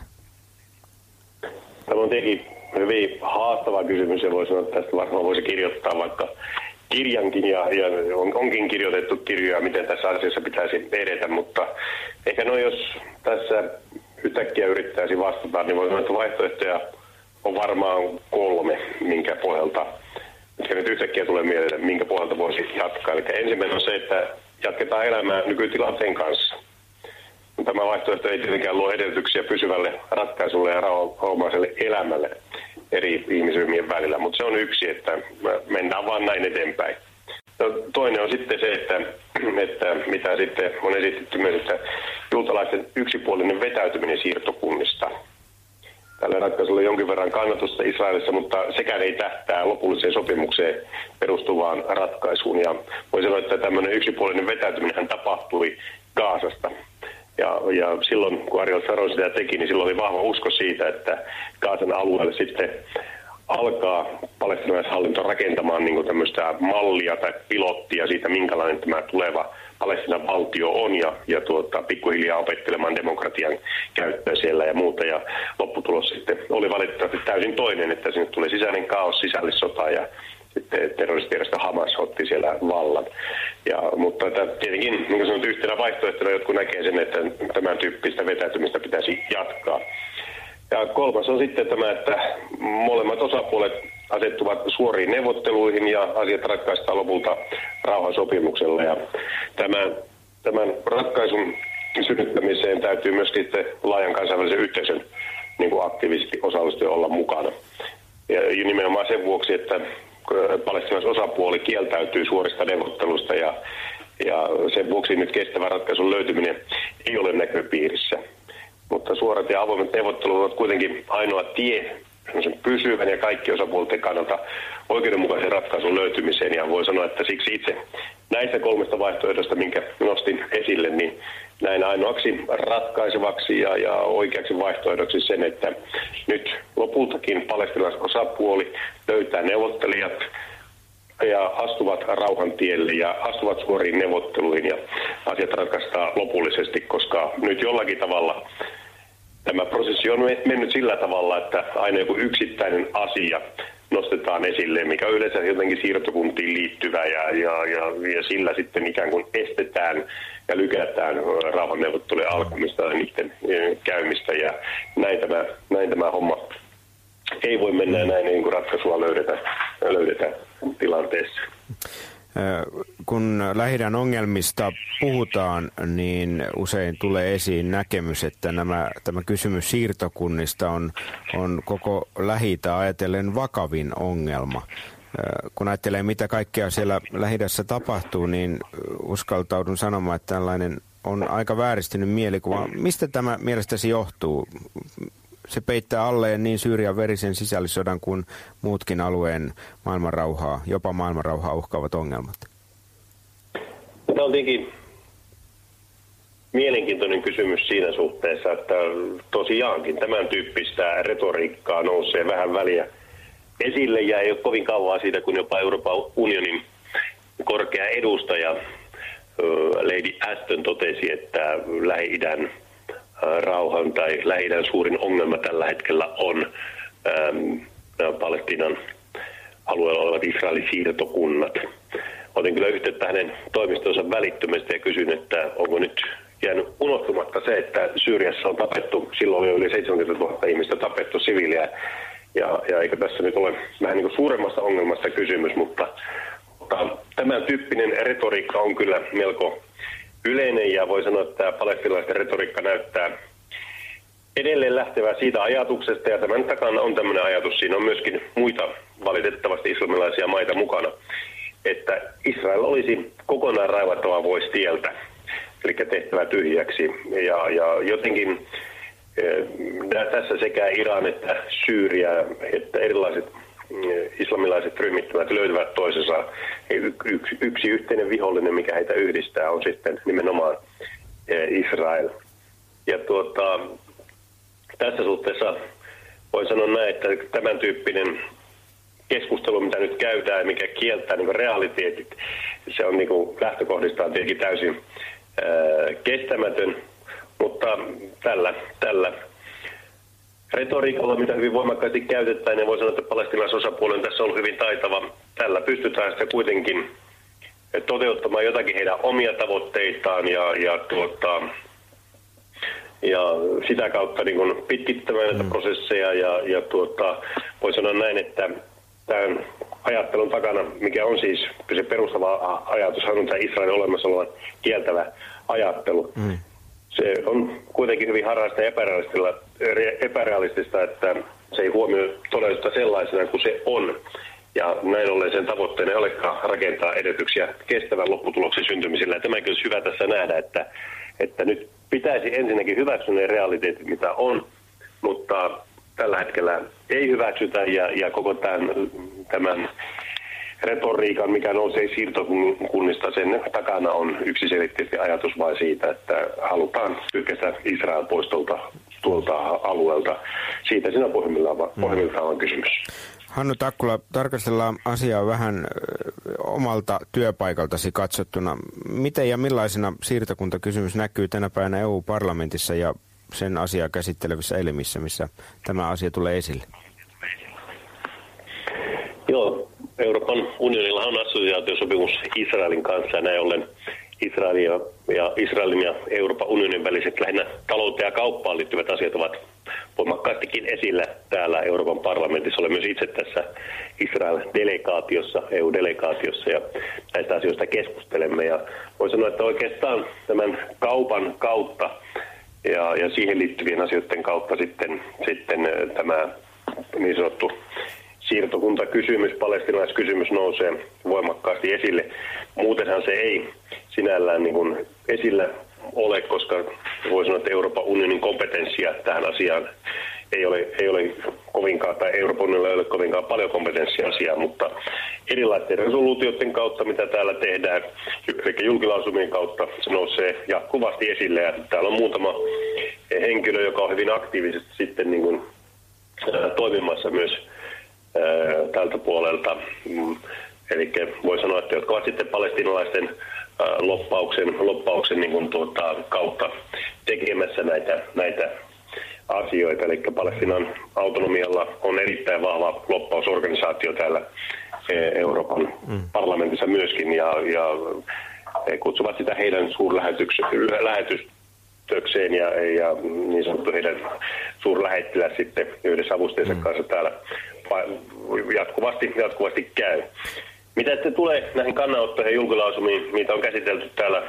Tämä on tietenkin hyvin haastava kysymys ja voi sanoa, että tästä varmaan voisi kirjoittaa vaikka kirjankin ja onkin kirjoitettu kirjoja, miten tässä asiassa pitäisi edetä, mutta ehkä jos tässä yhtäkkiä yrittäisi vastata, niin voi sanoa, että vaihtoehtoja on varmaan 3, minkä pohjalta nyt yhtäkkiä tulee mieleen, minkä pohjalta voisi jatkaa. Eli ensimmäinen on se, että jatketaan elämää nykytilanteen kanssa. Tämä vaihtoehto ei tietenkään luo edellytyksiä pysyvälle ratkaisulle ja rauhanomaiselle elämälle eri ihmisryhmien välillä, mutta se on yksi, että mennään vaan näin eteenpäin. Toinen on sitten se, että mitä sitten on esitetty myös, että juutalaisten yksipuolinen vetäytyminen siirtokunnista. tälle ratkaisulle jonkin verran kannatusta Israelissa, mutta sekään ei tähtää lopulliseen sopimukseen perustuvaan ratkaisuun. Ja voi sanoa, että tämmöinen yksipuolinen vetäytyminen tapahtui Gazasta. Ja silloin, kun Ariel Sharon sitä teki, niin silloin oli vahva usko siitä, että Gazan alueelle sitten alkaa palestiinalaishallinto rakentamaan niin kuin tämmöistä mallia tai pilottia siitä, minkälainen tämä tuleva Palestiinan valtio on ja pikkuhiljaa opettelemaan demokratian käyttöä siellä ja muuta. Ja lopputulos sitten oli valitettavasti täysin toinen, että sinne tuli sisäinen kaos, sisällissota ja sitten terroristijärjestö Hamas otti siellä vallan. Mutta tietenkin, niin kuin sanot, yhtenä vaihtoehtona jotkut näkee sen, että tämän tyyppistä vetäytymistä pitäisi jatkaa. Ja kolmas on sitten tämä, että molemmat osapuolet asettuvat suoriin neuvotteluihin ja asiat ratkaistaan lopulta rauhansopimuksella. Ja tämän ratkaisun synnyttämiseen täytyy myöskin sitten laajan kansainvälisen yhteisön niin kuin aktiivisesti osallistua olla mukana. Ja nimenomaan sen vuoksi, että palestiinalaisosapuoli kieltäytyy suorista neuvottelusta ja sen vuoksi nyt kestävän ratkaisun löytyminen ei ole näköpiirissä. Mutta suorat ja avoimet neuvottelut ovat kuitenkin ainoa tie pysyvän ja kaikki osapuolten kannalta oikeudenmukaisen ratkaisun löytymiseen. Ja voi sanoa, että siksi itse näistä kolmesta vaihtoehdosta, minkä nostin esille, niin näin ainoaksi ratkaisevaksi ja oikeaksi vaihtoehdoksi sen, että nyt lopultakin palestiinalaisosapuoli löytää neuvottelijat ja astuvat rauhan tielle ja astuvat suoriin neuvotteluihin ja asiat ratkaistaan lopullisesti, koska nyt jollakin tavalla tämä prosessi on mennyt sillä tavalla, että aina joku yksittäinen asia nostetaan esille, mikä on yleensä jotenkin siirtokuntiin liittyvä ja sillä sitten ikään kuin estetään ja lykätään rauhanneuvottelujen alkamista ja niiden käymistä ja näin tämä homma ei voi mennä näin, niin kuin ratkaisua löydetään tilanteessa. Kun Lähi-idän ongelmista puhutaan, niin usein tulee esiin näkemys, että tämä kysymys siirtokunnista on koko Lähi-itä ajatellen vakavin ongelma. Kun ajattelee, mitä kaikkea siellä Lähi-idässä tapahtuu, niin uskaltaudun sanomaan, että tällainen on aika vääristynyt mielikuva. Mistä tämä mielestäsi johtuu? Se peittää alleen niin Syyrian verisen sisällissodan kuin muutkin alueen jopa maailmanrauhaa uhkaavat ongelmat. Tämä on tietenkin mielenkiintoinen kysymys siinä suhteessa, että tosiaankin tämän tyyppistä retoriikkaa nousee vähän väliä esille ja ei ole kovin kauan siitä, kun jopa Euroopan unionin korkea edustaja Lady Ashton totesi, että Lähi-idän rauhan tai Lähi-idän suurin ongelma tällä hetkellä on Palestiinan alueella olevat Israelin siirtokunnat. Otin kyllä yhteyttä hänen toimistonsa välittömästi ja kysyin, että onko nyt jäänyt unohtumatta se, että Syyriassa on tapettu, silloin oli yli 70 000 ihmistä tapettu siviiliä, ja eikö tässä nyt ole vähän niin kuin suuremmasta ongelmasta kysymys, mutta tämän tyyppinen retoriikka on kyllä melko yleinen, ja voi sanoa, että tämä palestiinalaisten retoriikka näyttää edelleen lähtevää siitä ajatuksesta, ja tämän takana on tämmöinen ajatus, siinä on myöskin muita valitettavasti islamilaisia maita mukana, että Israel olisi kokonaan raivattava pois tieltä, eli tehtävä tyhjäksi, ja jotenkin tässä sekä Iran että Syyria, että erilaiset islamilaiset ryhmittymät löytävät toisensa. Yksi yhteinen vihollinen, mikä heitä yhdistää, on sitten nimenomaan Israel. Ja tässä suhteessa voi sanoa näin, että tämän tyyppinen keskustelu, mitä nyt käydään, mikä kieltää niin realiteetit, se on niin lähtökohdistaan tietenkin täysin kestämätön, mutta tällä retoriikalla, mitä hyvin voimakkaasti käytetään, ja voi sanoa, että palestiinalaisosapuoli on tässä ollut hyvin taitava. Tällä pystytään sitä kuitenkin toteuttamaan jotakin heidän omia tavoitteitaan ja sitä kautta niin kuin pitkittämään näitä prosesseja ja voi sanoa näin, että tämän ajattelun takana, mikä on siis se perustava ajatus, on tämä Israelin olemassaolon kieltävä ajattelu. Se on kuitenkin hyvin harraista ja epärealistista, että se ei huomioi todellisuutta sellaisena kuin se on. Ja näin ollen sen tavoitteena ei olekaan rakentaa edellytyksiä kestävän lopputuloksen syntymisellä. Ja tämäkin olisi hyvä tässä nähdä, että nyt pitäisi ensinnäkin hyväksyä ne realiteetit, mitä on, mutta tällä hetkellä ei hyväksytä ja koko tämän retoriikan, mikä nousee siirtokunnista, sen takana on yksiselitteisesti ajatus vain siitä, että halutaan pyyhkäistä Israel pois tuolta alueelta. Siitä siinä pohjimmiltaan on kysymys. Hannu Takkula, tarkastellaan asiaa vähän omalta työpaikaltasi katsottuna. Miten ja millaisena siirtokuntakysymys näkyy tänä päivänä EU-parlamentissa ja sen asiaa käsittelevissä elimissä, missä tämä asia tulee esille? Joo, Euroopan unionilla on assosiaatiosopimus Israelin kanssa ja näin ollen Israelin ja Euroopan unionin väliset lähinnä talouteen ja kauppaan liittyvät asiat ovat voimakkaastikin esillä täällä Euroopan parlamentissa. Olen myös itse tässä Israel-delegaatiossa, EU-delegaatiossa ja näistä asioista keskustelemme. Ja voi sanoa, että oikeastaan tämän kaupan kautta ja siihen liittyvien asioiden kautta sitten tämä niin sanottu siirtokuntakysymys, palestiinalaiskysymys nousee voimakkaasti esille. Muutenhan se ei sinällään niin kuin esillä ole, koska voi sanoa, että Euroopan unionin kompetenssia tähän asiaan ei ole kovinkaan, tai Euroopan unionilla ei ole kovinkaan paljon kompetenssia asiaan, mutta erilaisten resoluutioiden kautta, mitä täällä tehdään, eli julkilausumien kautta, se nousee jatkuvasti esille. Ja täällä on muutama henkilö, joka on hyvin aktiivisesti sitten niin kuin toimimassa myös tältä puolelta. Eli voi sanoa, että jotka ovat sitten palestiinalaisten lobbauksen niin kuin kautta tekemässä näitä asioita. Eli Palestiinan autonomialla on erittäin vahva lobbausorganisaatio täällä Euroopan parlamentissa myöskin, ja he kutsuvat sitä heidän suurlähetystökseen ja niin sanottu heidän suurlähettiläs sitten yhdessä avustajansa kanssa täällä jatkuvasti käy. Mitä sitten tulee näihin kannanottoihin ja julkilausumiin, niitä on käsitelty täällä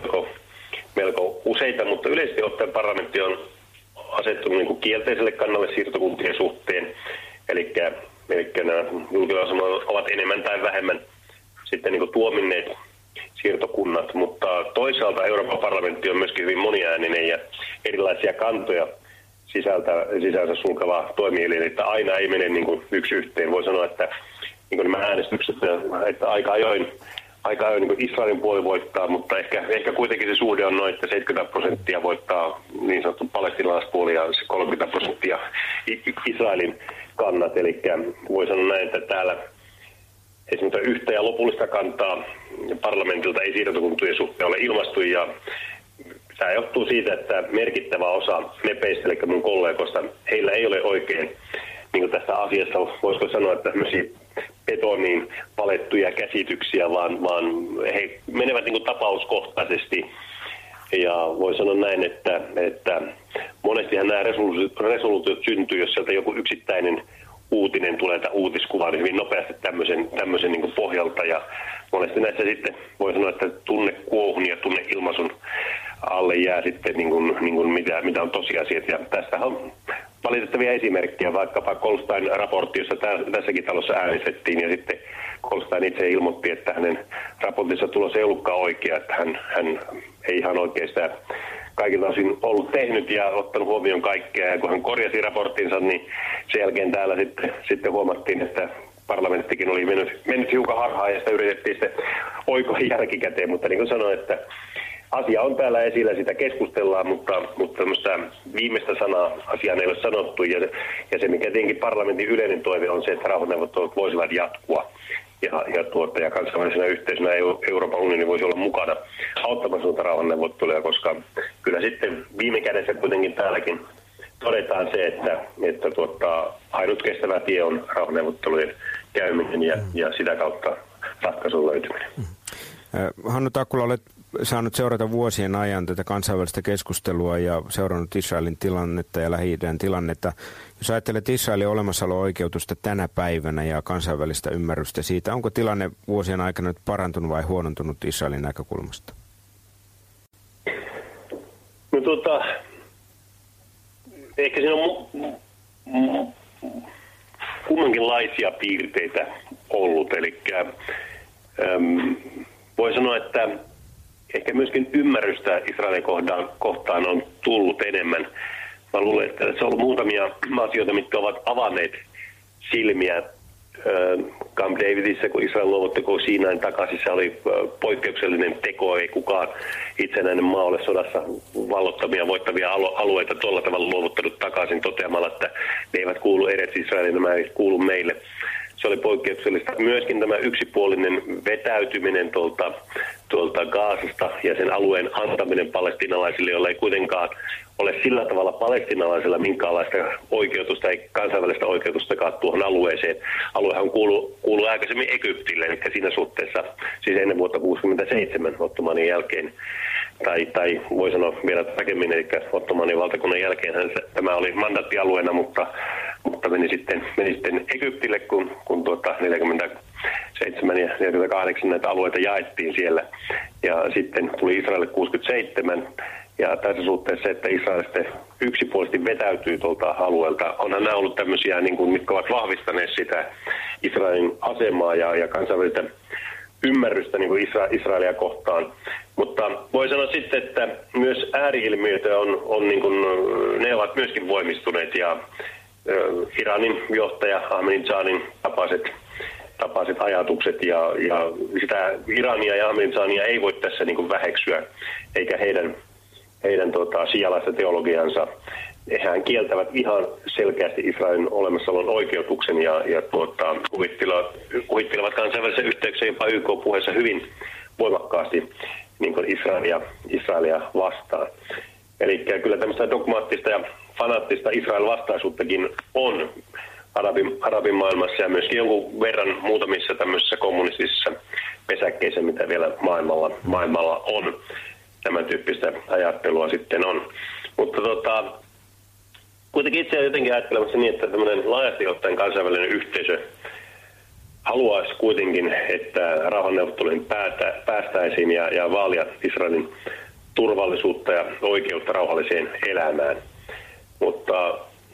melko useita, mutta yleisesti ottaen parlamentti on asettunut niin kuin kielteiselle kannalle siirtokuntien suhteen. Eli nämä julkilausumat ovat enemmän tai vähemmän sitten niin kuin tuominneet siirtokunnat, mutta toisaalta Euroopan parlamentti on myöskin hyvin moniääninen ja erilaisia kantoja sisältä sulkeva toimielin, että aina ei mene niin kuin yksi yhteen. Voi sanoa, että niin kuin nämä äänestykset, että aika ajoin niin kuin Israelin puoli voittaa, mutta ehkä kuitenkin se suhde on noin, että 70% voittaa niin sanottu palestiinalaispuoli ja 30% Israelin kannat. Eli voi sanoa näin, että täällä esimerkiksi yhtä ja lopullista kantaa parlamentilta ei siirtokuntien suhteen ole ilmastu, ja tämä johtuu siitä, että merkittävä osa mepeistä, eli mun kollegoista, heillä ei ole oikein niin kuin tässä asiassa, voisiko sanoa, että tämmöisiä betoniin palettuja käsityksiä, vaan he menevät niin kuin tapauskohtaisesti. Ja voi sanoa näin, että monestihan nämä resoluutiot syntyy, jos sieltä joku yksittäinen uutinen tulee tai uutiskuva, niin hyvin nopeasti tämmöisen niin kuin pohjalta. Ja monesti näissä sitten voi sanoa, että tunnekuohun ja tunneilmaisun alle jää sitten niin kuin mitä on tosiasiat. Ja tästä on valitettavia esimerkkejä, vaikkapa Goldstein raportti, jossa tässäkin talossa äänestettiin, ja sitten Goldstein itse ilmoitti, että hänen raportissa tulos ei ollutkaan oikea, että hän ei ihan oikein sitä kaikilta osin ollut tehnyt ja ottanut huomioon kaikkea, ja kun hän korjasi raporttinsa, niin sen jälkeen täällä sitten huomattiin, että parlamenttikin oli mennyt hiukan harhaan, ja sitä yritettiin sitten oikoa jälkikäteen, mutta niin kuin sanoin, että asia on täällä esillä, sitä keskustellaan, mutta tämmöistä viimeistä sanaa asiaan ei ole sanottu, ja se mikä tietenkin parlamentin yleinen toive on se, että rauhanneuvottelut voisivat jatkua, ja kansainvälisenä yhteisönä Euroopan unioni voisi olla mukana auttamassa noita rauhanneuvotteluja, koska kyllä sitten viime kädessä kuitenkin täälläkin todetaan se, että ainut kestävä tie on rauhanneuvottelujen käyminen ja sitä kautta ratkaisun löytyminen. Hannu Takkula, olet saanut seurata vuosien ajan tätä kansainvälistä keskustelua ja seurannut Israelin tilannetta ja Lähi-idän tilannetta. Jos ajattelet Israelin olemassaolo-oikeutusta tänä päivänä ja kansainvälistä ymmärrystä siitä, onko tilanne vuosien aikana nyt parantunut vai huonontunut Israelin näkökulmasta? No ehkä siinä on kummankinlaisia piirteitä ollut, eli voi sanoa, että ehkä myöskin ymmärrystä Israelin kohtaan on tullut enemmän, Mä luulen, että se on ollut muutamia asioita, mitkä ovat avanneet silmiä. Camp Davidissä, kun Israel luovutti koko Siinain takaisin, se oli poikkeuksellinen teko. Ei kukaan itsenäinen maa ole sodassa vallottamia, voittavia alueita tuolla tavalla luovuttanut takaisin toteamalla, että ne eivät kuulu edes Israelin, nämä eivät kuulu meille. Se oli poikkeuksellista. Myöskin tämä yksipuolinen vetäytyminen tuolta Gazasta ja sen alueen antaminen palestiinalaisille, joilla ei kuitenkaan ole sillä tavalla palestiinalaisilla minkäänlaista oikeutusta, ei kansainvälistä oikeutustakaan tuohon alueeseen. Aluehan kuului aikaisemmin Egyptille, eli siinä suhteessa siis ennen vuotta 1967 Ottomanin jälkeen, tai voi sanoa vielä tarkemmin, eli Ottomanin valtakunnan jälkeen tämä oli mandaattialueena, mutta meni sitten Egyptille, kun 47 ja 48 näitä alueita jaettiin siellä. Ja sitten tuli Israelille 67. Ja tässä suhteessa se, että Israel sitten yksipuolisesti vetäytyy tuolta alueelta, onhan nämä ollut tämmöisiä, niin kuin, mitkä ovat vahvistaneet sitä Israelin asemaa ja kansainvälistä ymmärrystä niin kuin Israelia kohtaan. Mutta voi sanoa sitten, että myös ääriilmiöitä on niin kuin, ne ovat myöskin voimistuneet ja Iranin johtaja Ahmadinejadin tapaiset ajatukset ja sitä Irania ja Ahmadinejania ei voi tässä niin kuin väheksyä, eikä heidän sialaista teologiansa. Hehän kieltävät ihan selkeästi Israelin olemassaolon oikeutuksen ja kuvittelevat kansainvälisen yhteyksiä jopa YK-puheessa hyvin voimakkaasti niin kuin Israelia vastaan. Eli kyllä tämmöistä dogmaattista ja fanaattista Israel-vastaisuuttakin on arabimaailmassa ja myöskin jonkun verran muutamissa tämmöisissä kommunistisissa pesäkkeissä, mitä vielä maailmalla on. Tämän tyyppistä ajattelua sitten on. Mutta kuitenkin itse jotenkin ajattelemassa niin, että tämmöinen laajasti ottaen kansainvälinen yhteisö haluaisi kuitenkin, että rauhanneuvotteluihin päästäisiin ja vaalia Israelin turvallisuutta ja oikeutta rauhalliseen elämään. Mutta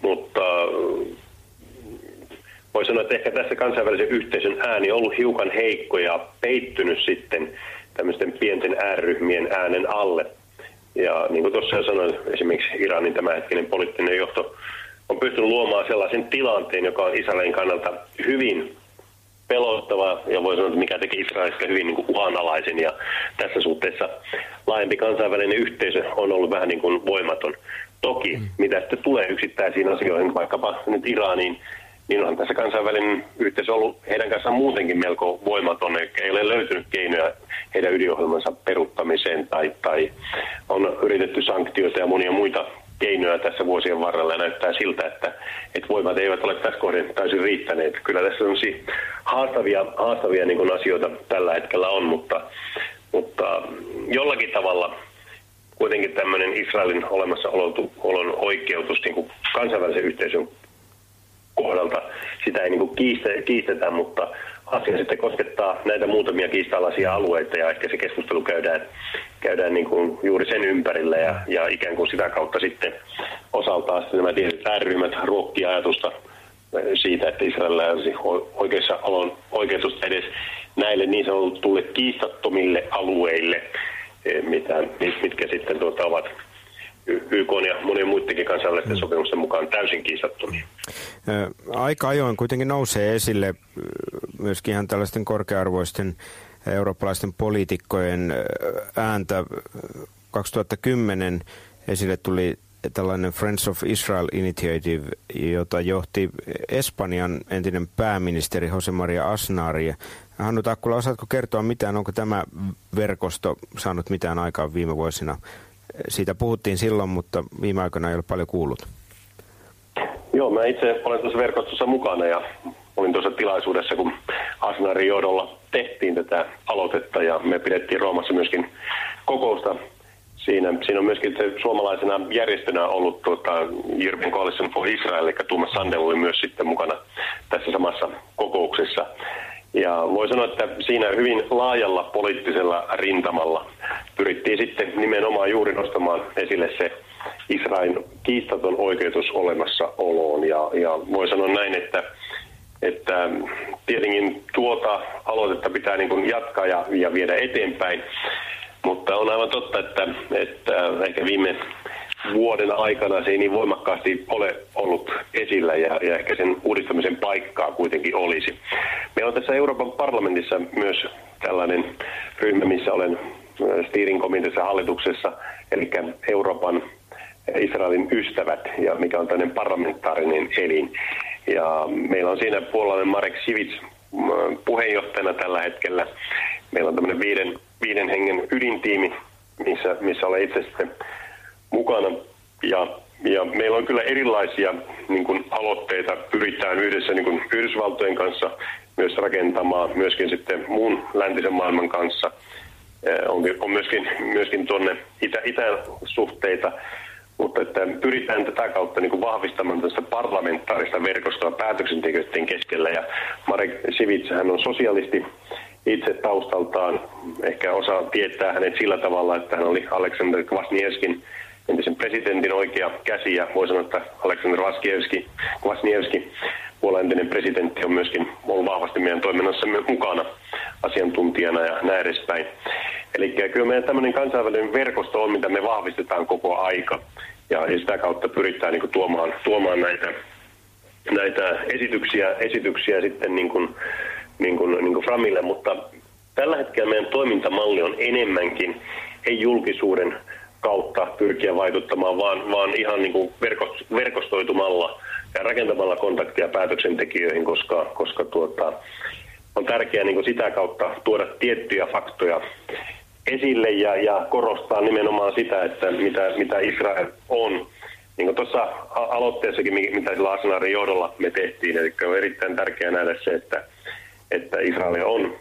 voi sanoa, että ehkä tässä kansainvälisen yhteisön ääni on ollut hiukan heikko ja peittynyt sitten tämmöisten pienten ääriryhmien äänen alle. Ja niin kuin tuossa jo sanoin, esimerkiksi Iranin tämänhetkinen poliittinen johto on pystynyt luomaan sellaisen tilanteen, joka on Israelin kannalta hyvin pelottava ja voi sanoa, että mikä tekee Israelista hyvin niin kuin uhanalaisen. Ja tässä suhteessa laajempi kansainvälinen yhteisö on ollut vähän niin kuin voimaton. Toki, mitä sitten tulee yksittäisiin asioihin, vaikkapa nyt Iraniin, niin onhan tässä kansainvälinen yhteisö ollut heidän kanssaan muutenkin melko voimaton, eikä ei ole löytynyt keinoja heidän ydinohjelmansa peruuttamiseen tai on yritetty sanktioita ja monia muita keinoja tässä vuosien varrella ja näyttää siltä, että voimat eivät ole tässä kohden täysin riittäneet. Kyllä tässä on haastavia niin kuin asioita tällä hetkellä on, mutta jollakin tavalla kuitenkin tämmöinen Israelin olemassaolon oikeutus niin kuin kansainvälisen yhteisön kohdalta, sitä ei niin kuin kiistetä, mutta asia sitten koskettaa näitä muutamia kiistalaisia alueita ja ehkä se keskustelu käydään niin kuin juuri sen ympärillä ja ikään kuin sitä kautta sitten osaltaan sitten nämä tietyt ääriryhmät ruokkii ajatusta siitä, että Israelilla olisi oikeutusta edes näille niin sanotulle kiistattomille alueille, mitkä sitten ovat YK ja monien muidenkin kansainvälisten sopimusten mukaan täysin kiistattomia. Aika ajoin kuitenkin nousee esille myöskin ihan tällaisten korkea-arvoisten eurooppalaisten poliitikkojen ääntä. 2010 esille tuli tällainen Friends of Israel Initiative, jota johti Espanjan entinen pääministeri José María Aznar. Hannu Takkula, osaatko kertoa mitään, onko tämä verkosto saanut mitään aikaa viime vuosina? Siitä puhuttiin silloin, mutta viime aikoina ei ole paljon kuullut. Joo, mä itse olen tuossa verkostossa mukana ja olin tuossa tilaisuudessa, kun Aznarin johdolla tehtiin tätä aloitetta ja me pidettiin Roomassa myöskin kokousta. Siinä on myöskin se suomalaisena järjestönä ollut European Coalition for Israel, eli Tuomas Sandel oli myös sitten mukana tässä samassa kokouksessa. Ja voi sanoa, että siinä hyvin laajalla poliittisella rintamalla pyrittiin sitten nimenomaan juuri nostamaan esille se Israelin kiistaton oikeutus olemassaoloon. Ja voi sanoa näin, että tietenkin tuota aloitetta pitää niin kuin jatkaa ja viedä eteenpäin. Mutta on aivan totta, että ehkä vuoden aikana se ei niin voimakkaasti ole ollut esillä ja ehkä sen uudistamisen paikkaa kuitenkin olisi. Meillä on tässä Euroopan parlamentissa myös tällainen ryhmä, missä olen steering komiteassa hallituksessa, eli Euroopan Israelin ystävät, ja mikä on tämmöinen parlamentaarinen elin. Ja meillä on siinä puolalainen Marek Sivic puheenjohtajana tällä hetkellä. Meillä on tämmöinen viiden hengen ydintiimi, missä olen itse sitten mukana. Ja meillä on kyllä erilaisia niin kuin aloitteita, pyritään yhdessä niin kuin Yhdysvaltojen kanssa myös rakentamaan, myöskin sitten muun läntisen maailman kanssa. On myöskin tuonne itään suhteita, mutta että pyritään tätä kautta niin kuin vahvistamaan tästä parlamentaarista verkostoa päätöksentekijöiden keskellä. Ja Marek Sivic, hän on sosialisti itse taustaltaan, ehkä osa tietää hänet sillä tavalla, että hän oli Aleksander Kvasniewskin entisen presidentin oikea käsi, ja voi sanoa, että Aleksander Kvasniewski, Puolan entinen presidentti, on myöskin ollut vahvasti meidän toiminnassamme mukana asiantuntijana ja näin edespäin. Eli kyllä meidän tämmöinen kansainvälinen verkosto on, mitä me vahvistetaan koko aika, ja sitä kautta pyritään niin kuin tuomaan näitä esityksiä sitten niin kuin framille, mutta tällä hetkellä meidän toimintamalli on enemmänkin ei julkisuuden kautta pyrkiä vaikuttamaan, vaan ihan niin kuin verkostoitumalla ja rakentamalla kontaktia päätöksentekijöihin, koska on tärkeää niin kuin sitä kautta tuoda tiettyjä faktoja esille ja korostaa nimenomaan sitä, että mitä Israel on. Niin kuin tuossa aloitteessakin, mitä sillä Aznarin johdolla me tehtiin, eli on erittäin tärkeää nähdä se, että Israel on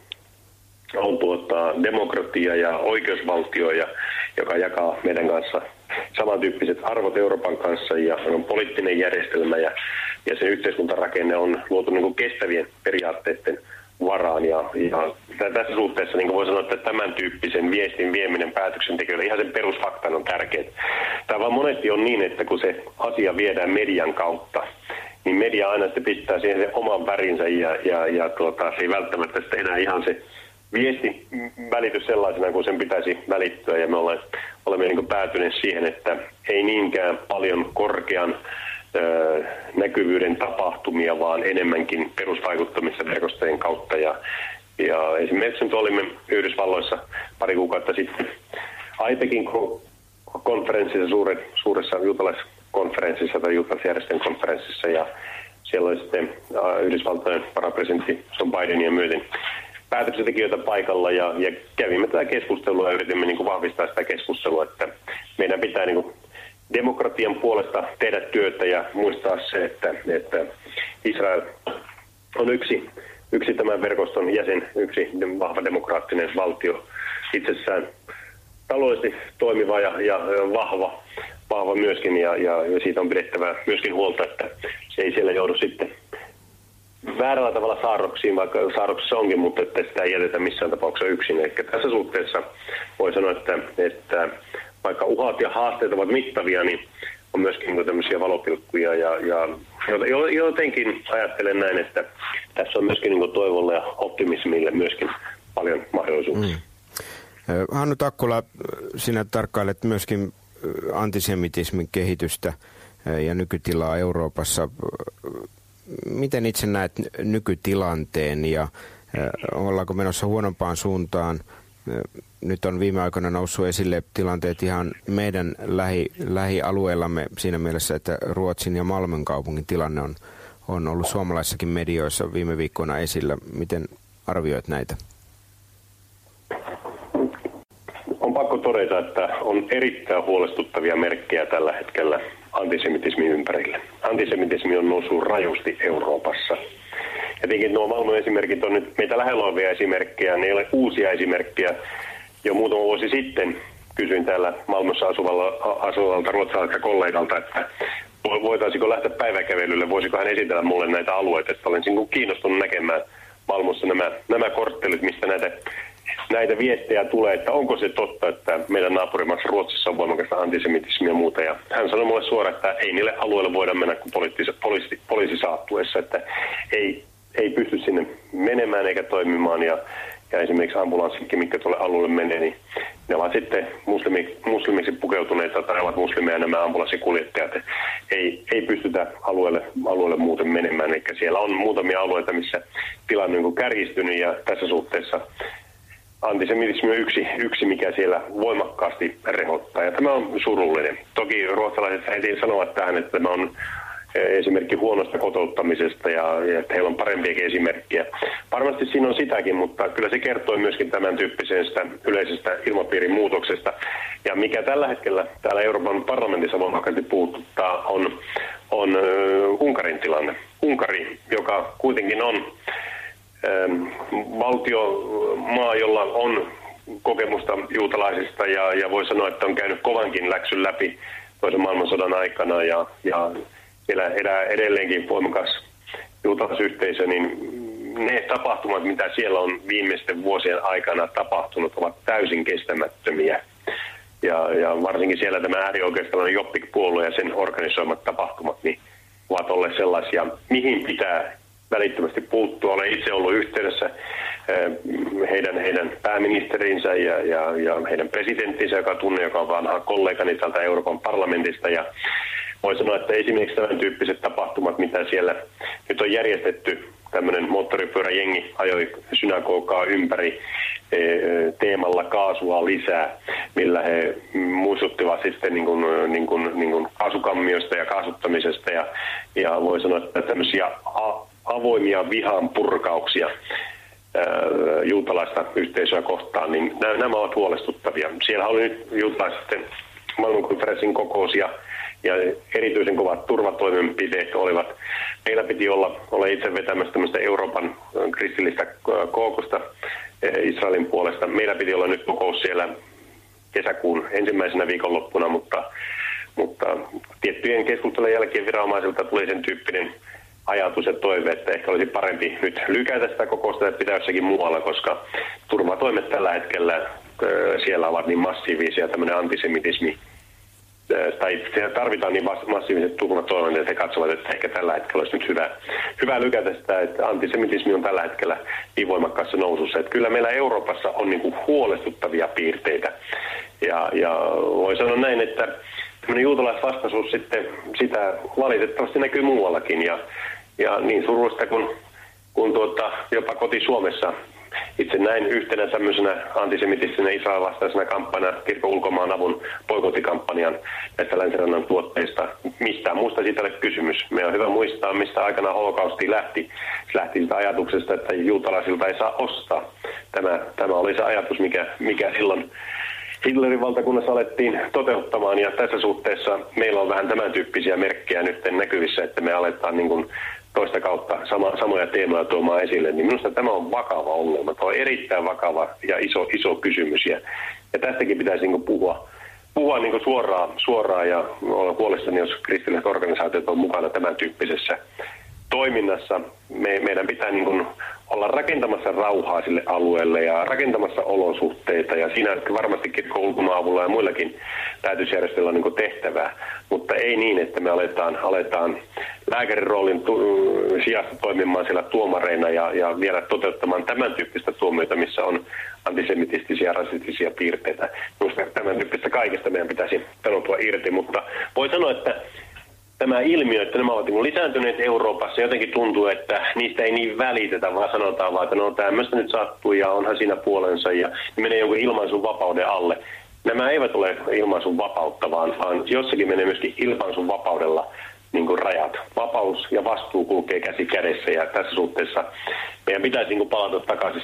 demokratia ja oikeusvaltio, joka jakaa meidän kanssa samantyyppiset arvot Euroopan kanssa, ja on poliittinen järjestelmä ja sen yhteiskuntarakenne on luotu niin kuin kestävien periaatteiden varaan. Ja tässä suhteessa niin kuin voi sanoa, että tämän tyyppisen viestin vieminen päätöksentekijöille, ihan sen perusfaktan on tärkeää. Tämä vaan monesti on niin, että kun se asia viedään median kautta, niin media aina sitten pistää siihen sen oman värinsä ja se ei välttämättä sitten enää ihan se viesti välity sellaisena kuin sen pitäisi välittyä, ja me olemme niin kuin päätyneet siihen, että ei niinkään paljon korkean näkyvyyden tapahtumia, vaan enemmänkin perusvaikuttamista verkostojen kautta. Ja esimerkiksi nyt olimme Yhdysvalloissa pari kuukautta sitten AIPECin konferenssissa, suuressa juutalaiskonferenssissa tai juutalaisjärjestön konferenssissa, ja siellä oli sitten Yhdysvaltojen varapresidentti Joe Bidenia myöten päätöksentekijöitä paikalla, ja kävimme tätä keskustelua ja yritimme niin kuin vahvistaa sitä keskustelua, että meidän pitää niin kuin demokratian puolesta tehdä työtä ja muistaa se, että Israel on yksi tämän verkoston jäsen, yksi vahva demokraattinen valtio, itsessään taloudellisesti toimiva ja vahva myöskin, ja siitä on pidettävä myöskin huolta, että se ei siellä joudu sitten väärällä tavalla saarroksiin, vaikka saarroksissa onkin, mutta että sitä ei jätetä missään tapauksessa yksin. Eli tässä suhteessa voi sanoa, että vaikka uhat ja haasteet ovat mittavia, niin on myöskin tämmöisiä valopilkkuja, ja jotenkin ajattelen näin, että tässä on myöskin niin toivolle ja optimismille myöskin paljon mahdollisuuksia. Hannu Takkula, sinä tarkkailet myöskin antisemitismin kehitystä ja nykytilaa Euroopassa. Miten itse näet nykytilanteen, ja ollaanko menossa huonompaan suuntaan? Nyt on viime aikoina noussut esille tilanteet ihan meidän lähialueellamme siinä mielessä, että Ruotsin ja Malmön kaupungin tilanne on ollut suomalaisissakin medioissa viime viikkoina esillä. Miten arvioit näitä? On pakko todeta, että on erittäin huolestuttavia merkkejä tällä hetkellä antisemitismin ympärillä. Antisemitismi on noussut rajusti Euroopassa. Ja tietenkin nuo Malmön esimerkit on nyt meitä lähellä olevia esimerkkejä, ne ei ole uusia esimerkkejä. Jo muutama vuosi sitten kysyin täällä Malmössä asuvalta ruotsalaiselta kollegalta, että voitaisiko lähteä päiväkävelylle, voisiko hän esitellä mulle näitä alueita, että olen kiinnostunut näkemään Malmössä nämä korttelit, mistä näitä viestejä tulee, että onko se totta, että meidän naapurimaassa Ruotsissa on voimakasta antisemitismia ja muuta. Ja hän sanoi mulle suoraan, että ei niille alueille voida mennä kuin poliisi saattuessa, että ei pysty sinne menemään eikä toimimaan. Ja esimerkiksi ambulanssikin, mitkä tuolle alueelle menee, niin ne ovat sitten muslimiksi pukeutuneita tai ovat muslimeja nämä ambulanssikuljettajat. Ei pystytä alueelle muuten menemään. Eli siellä on muutamia alueita, missä tilanne on kärjistynyt ja tässä suhteessa antisemitismi on yksi, mikä siellä voimakkaasti rehottaa. Ja tämä on surullinen. Toki ruotsalaiset heti sanovat tähän, että tämä on esimerkki huonosta kotouttamisesta ja että heillä on parempiakin esimerkkejä. Varmasti siinä on sitäkin, mutta kyllä se kertoo myöskin tämän tyyppisestä yleisestä ilmapiirin muutoksesta. Ja mikä tällä hetkellä täällä Euroopan parlamentissa voimakkaasti puhuttaa on Unkarin Unkari, joka kuitenkin on valtiomaa, jolla on kokemusta juutalaisista ja voi sanoa, että on käynyt kovankin läksyn läpi toisen maailmansodan aikana ja siellä elää edelleenkin voimakas juutalaisyhteisö, niin ne tapahtumat, mitä siellä on viimeisten vuosien aikana tapahtunut, ovat täysin kestämättömiä. Ja varsinkin siellä tämä äärioikeistolainen Jobbik-puolue ja sen organisoimat tapahtumat niin ovat olleet sellaisia, mihin pitää välittömästi puuttua. Olen itse ollut yhteydessä heidän pääministerinsä ja heidän presidenttinsä, joka on vanha kollegani täältä Euroopan parlamentista. Ja voi sanoa, että esimerkiksi tämän tyyppiset tapahtumat, mitä siellä nyt on järjestetty, tämmöinen moottoripyöräjengi ajoi synagogaa ympäri teemalla kaasua lisää, millä he muistuttivat sitten niin kuin kaasukammioista ja kaasuttamisesta ja voi sanoa, että tämmöisiä avoimia vihan purkauksia juutalaista yhteisöä kohtaan, niin nämä ovat huolestuttavia. Siellä oli nyt juutalaisten maailmankonferenssin kokous ja erityisen kovat turvatoimenpiteet olivat. Meillä piti olla itse vetämässä tämmöistä Euroopan kristillistä kookusta Israelin puolesta. Meillä piti olla nyt kokous siellä kesäkuun ensimmäisenä viikonloppuna, mutta tiettyjen keskustelujen jälkeen viranomaisilta tuli sen tyyppinen ajatus ja toive, että ehkä olisi parempi nyt lykätä sitä kokousta ja pitää jossakin muualla, koska turvatoimet tällä hetkellä siellä ovat niin massiivisia, tämmöinen antisemitismi, tai tarvitaan niin massiiviset turvatoimet, että he katsovat, että ehkä tällä hetkellä olisi nyt hyvä lykätä sitä, että antisemitismi on tällä hetkellä niin voimakkaassa nousussa. Että kyllä meillä Euroopassa on niin kuin huolestuttavia piirteitä. Ja voi sanoa näin, että tämmöinen juutalaisvastaisuus sitten sitä valitettavasti näkyy muuallakin. Ja niin surullista kuin jopa koti Suomessa. Itse näin yhtenä tämmöisenä antisemitistinä Israel vastaisena kampanjana kirkon ulkomaan avun boikottikampanjan näistä länsirannan tuotteista. Mistään muusta siitä ei ole kysymys. Meidän on hyvä muistaa, mistä aikana holokausti lähti. Se lähti siitä ajatuksesta, että juutalaisilta ei saa ostaa. Tämä oli se ajatus, mikä silloin Hitlerin valtakunnassa alettiin toteuttamaan, ja tässä suhteessa meillä on vähän tämän tyyppisiä merkkejä nyt näkyvissä, että me aletaan niin kuin toista kautta samoja teemoja tuomaan esille, niin minusta tämä on vakava ongelma. Tämä on erittäin vakava ja iso kysymys, ja tästäkin pitäisi niin kuin puhua niin kuin suoraan ja olla huolissani, jos kristilliset organisaatiot on mukana tämän tyyppisessä toiminnassa. Meidän pitää niin kuin olla rakentamassa rauhaa sille alueelle ja rakentamassa olosuhteita, ja siinä varmasti kirkon ulkomaan-avulla ja muillakin täytyisjärjestöillä on niin kuin tehtävää, mutta ei niin, että me aletaan lääkärin roolin sijasta toimimaan siellä tuomareina ja vielä toteuttamaan tämän tyyppistä tuomioita, missä on antisemitistisiä ja rasistisia piirteitä. Minusta tämän tyyppistä kaikesta meidän pitäisi sanoutua irti, mutta voi sanoa, että tämä ilmiö, että nämä ovat lisääntyneet Euroopassa, jotenkin tuntuu, että niistä ei niin välitetä, vaan sanotaan vaan, että no tämmöistä nyt sattuu ja onhan siinä puolensa ja menee jonkun ilmaisun vapauden alle. Nämä eivät ole ilmaisun vapautta, vaan jossakin menee myöskin ilmaisun vapaudella niin kuin rajat. Vapaus ja vastuu kulkee käsi kädessä, ja tässä suhteessa meidän pitäisi niin kuin palata takaisin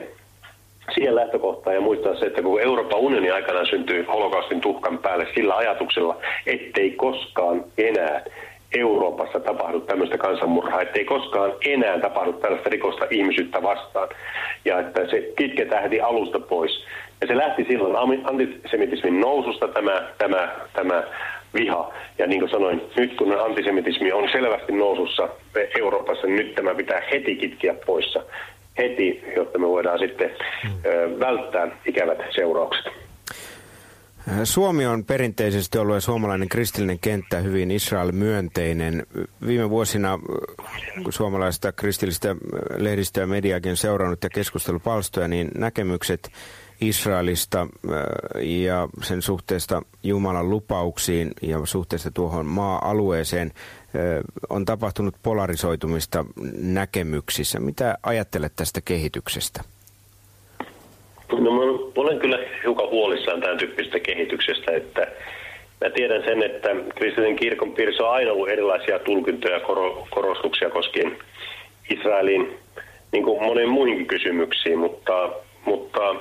siihen lähtökohtaan ja muistaa se, että kun Euroopan unioni aikana syntyi holokaustin tuhkan päälle sillä ajatuksella, ettei koskaan enää Euroopassa tapahdu tämmöistä kansanmurhaa, ettei koskaan enää tapahdu tällaista rikosta ihmisyyttä vastaan, ja että se kitketään heti alusta pois. Ja se lähti silloin antisemitismin noususta tämä viha. Ja niin kuin sanoin, nyt kun antisemitismi on selvästi nousussa Euroopassa, niin nyt tämä pitää heti kitkeä poissa. Heti, jotta me voidaan sitten välttää ikävät seuraukset. Suomi on perinteisesti ollut ja suomalainen kristillinen kenttä hyvin Israel-myönteinen. Viime vuosina, kun suomalaista kristillistä lehdistöä ja mediaakin on seurannut ja keskustelupalstoja, niin näkemykset Israelista ja sen suhteesta Jumalan lupauksiin ja suhteesta tuohon maa-alueeseen on tapahtunut polarisoitumista näkemyksissä. Mitä ajattelet tästä kehityksestä? No mä olen kyllä hiukan huolissaan tämän tyyppisestä kehityksestä, että mä tiedän sen, että kristillisen kirkon piirissä on aina ollut erilaisia tulkintoja ja korostuksia koskien Israelin niin kuin monen muihinkin kysymyksiin, mutta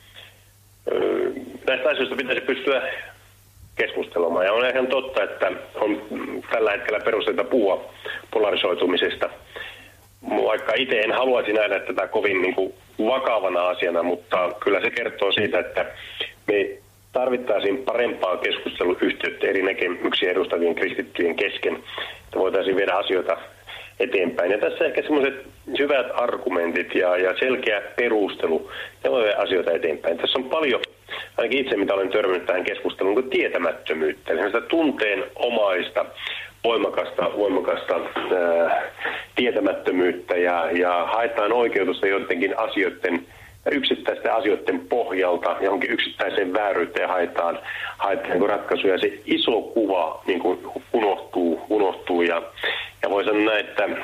näistä asioista pitäisi pystyä keskustelemaan. Ja on ihan totta, että on tällä hetkellä perusteita puhua polarisoitumisesta. Vaikka itse en haluaisi nähdä tätä kovin niin kuin vakavana asiana, mutta kyllä se kertoo siitä, että me tarvittaisiin parempaa keskusteluyhteyttä eri näkemyksiä edustavien kristittyjen kesken, että voitaisiin viedä asioita eteenpäin. Ja tässä ehkä semmoiset hyvät argumentit ja selkeä perustelu, ne voi viedä asioita eteenpäin. Tässä on paljon, ainakin itse mitä olen törmännyt tähän keskusteluun, kuin tietämättömyyttä, eli sitä tunteenomaista, voimakasta tietämättömyyttä ja haetaan oikeutusta joidenkin asioiden, yksittäisten asioiden pohjalta johonkin yksittäiseen vääryyteen ja haetaan niin ratkaisuja. Se iso kuva niin kuin unohtuu ja voi sanoa näin,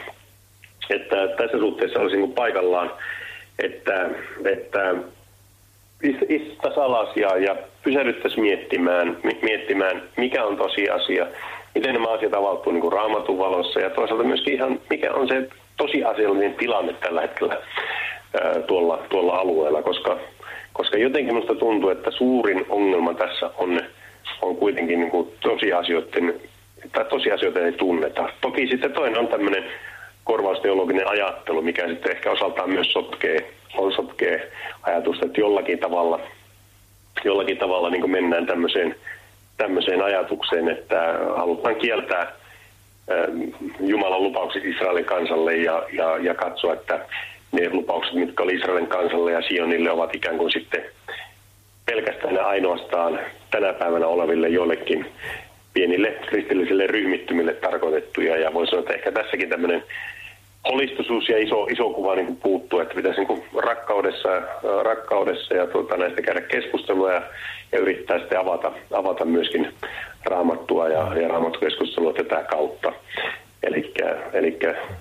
että tässä suhteessa olisi niin kuin paikallaan, että istuttaisiin alas ja pysähdyttäisiin miettimään, mikä on tosiasia, miten nämä asiat avautuu niin kuin Raamatun valossa ja toisaalta myöskin ihan mikä on se tosiasiallinen tilanne tällä hetkellä tuolla alueella, koska jotenkin minusta tuntuu, että suurin ongelma tässä on kuitenkin niin kuin tosiasioita ei tunneta. Toki sitten toinen on tämmöinen korvausteologinen ajattelu, mikä sitten ehkä osaltaan myös sotkee ajatusta, että jollakin tavalla niin kuin mennään tämmöiseen ajatukseen, että halutaan kieltää Jumalan lupaukset Israelin kansalle ja katsoa, että ne lupaukset, mitkä oli Israelin kansalle ja Sionille, ovat ikään kuin sitten pelkästään ja ainoastaan tänä päivänä oleville joillekin pienille kristillisille ryhmittymille tarkoitettuja. Ja voi sanoa, että ehkä tässäkin tämmöinen holistisuus ja iso kuva niin kuin puuttuu, että pitäisi niin kuin rakkaudessa ja näistä käydä keskustelua ja yrittää sitten avata myöskin Raamattua ja Raamattukeskustelua tätä kautta. Eli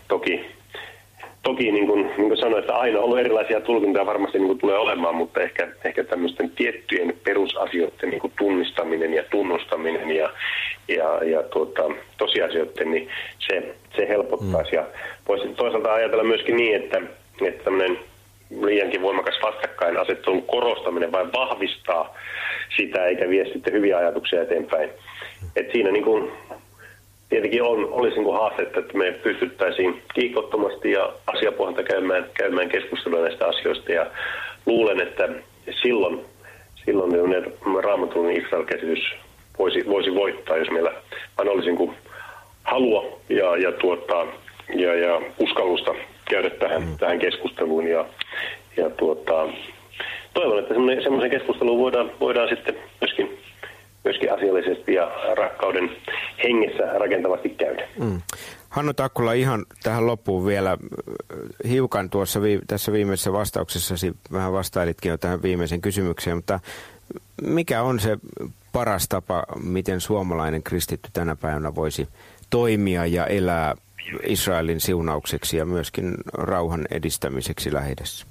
toki niin kuin sanoin, että aina on ollut erilaisia tulkintoja varmasti niin kuin tulee olemaan, mutta ehkä tämmöisten tiettyjen perusasioiden niin kuin tunnistaminen ja tunnustaminen ja tosiasioiden, niin se helpottaisi. Ja voisi toisaalta ajatella myöskin niin, että tämmöinen liiankin voimakas vastakkainasettelun korostaminen vain vahvistaa sitä eikä vie sitten hyviä ajatuksia eteenpäin. Et siinä niin kuin tietenkin olisi niin kuin haastetta, että me pystyttäisiin kiihkottomasti ja asiapohjalta käymään keskustelua näistä asioista. Ja luulen, että silloin Raamatun Israel-käsitys voisi voittaa, jos meillä vain olisi niin kuin halua ja uskallusta käydä tähän keskusteluun. Toivon, että semmoisen keskusteluun voidaan sitten myöskin asiallisesti ja rakkauden hengessä rakentavasti käydä. Hannu Takkula, ihan tähän loppuun vielä hiukan tässä viimeisessä vastauksessasi vähän vastailitkin jo tähän viimeiseen kysymykseen, mutta mikä on se paras tapa, miten suomalainen kristitty tänä päivänä voisi toimia ja elää Israelin siunaukseksi ja myöskin rauhan edistämiseksi Lähi-idässä?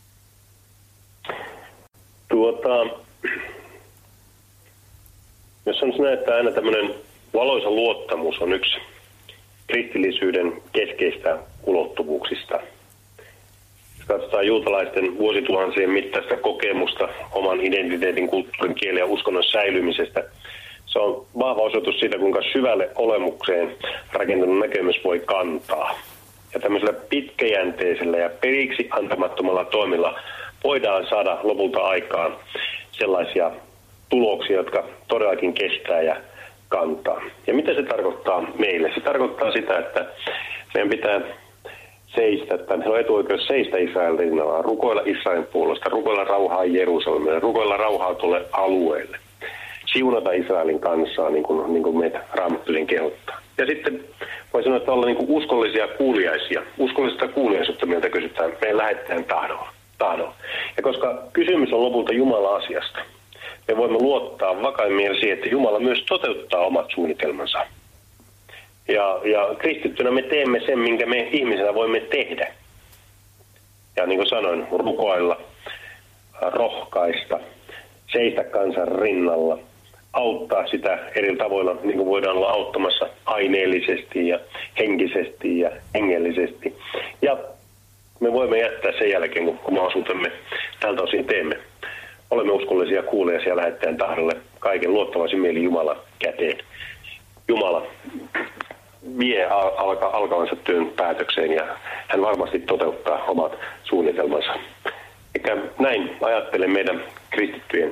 Jos on näin, että aina tämmöinen valoisa luottamus on yksi kristillisyyden keskeistä ulottuvuuksista. Jos katsotaan juutalaisten vuosituhansien mittaista kokemusta oman identiteetin, kulttuurin, kielen ja uskonnon säilymisestä, se on vahva osoitus siitä, kuinka syvälle olemukseen rakentunut näkemys voi kantaa. Ja tämmöisellä pitkäjänteisellä ja periksi antamattomalla toimilla voidaan saada lopulta aikaan sellaisia tuloksia, jotka todellakin kestää ja kantaa. Ja mitä se tarkoittaa meille? Se tarkoittaa sitä, että meidän pitää seistä, että meillä on etuoikeus seistä Israelin rinnalla, rukoilla Israelin puolesta, rukoilla rauhaa Jerusalemille, rukoilla rauhaa tuolle alueelle. siunata Israelin kansaa, niin kuin meitä Raamattukin kehottaa. Ja sitten voi sanoa, että olla niin kuin uskollisia kuuliaisia. Uskollisesta kuuliaisuutta meiltä kysytään meidän lähettäjän tahdolla. Ja koska kysymys on lopulta Jumalan asiasta, me voimme luottaa vakain mielin siihen, että Jumala myös toteuttaa omat suunnitelmansa. Ja kristittynä me teemme sen, minkä me ihmisenä voimme tehdä. Ja niin kuin sanoin, rukoilla, rohkaista, seistä kansan rinnalla, auttaa sitä eri tavoilla, niin kuin voidaan olla auttamassa aineellisesti ja henkisesti ja hengellisesti. Ja me voimme jättää sen jälkeen, kun oma osuutemme tältä osin teemme. Olemme uskollisia kuuliaisia lähettäjän tahdolle kaiken luottavaisin mieli Jumalan käteen. Jumala vie alkavansa työn päätökseen ja hän varmasti toteuttaa omat suunnitelmansa. Eikä näin ajattelen meidän kristittyjen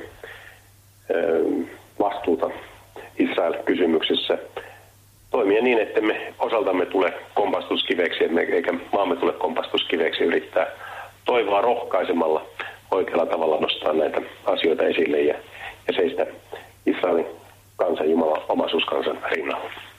vastuuta Israel-kysymyksessä. Toimia niin, että me osaltamme tule kompastuskiveksi, eikä maamme tule kompastuskiveksi yrittää toivoa rohkaisemalla oikealla tavalla nostaa näitä asioita esille ja seistä Israelin kansan Jumalan omaisuuskansan rinnalla.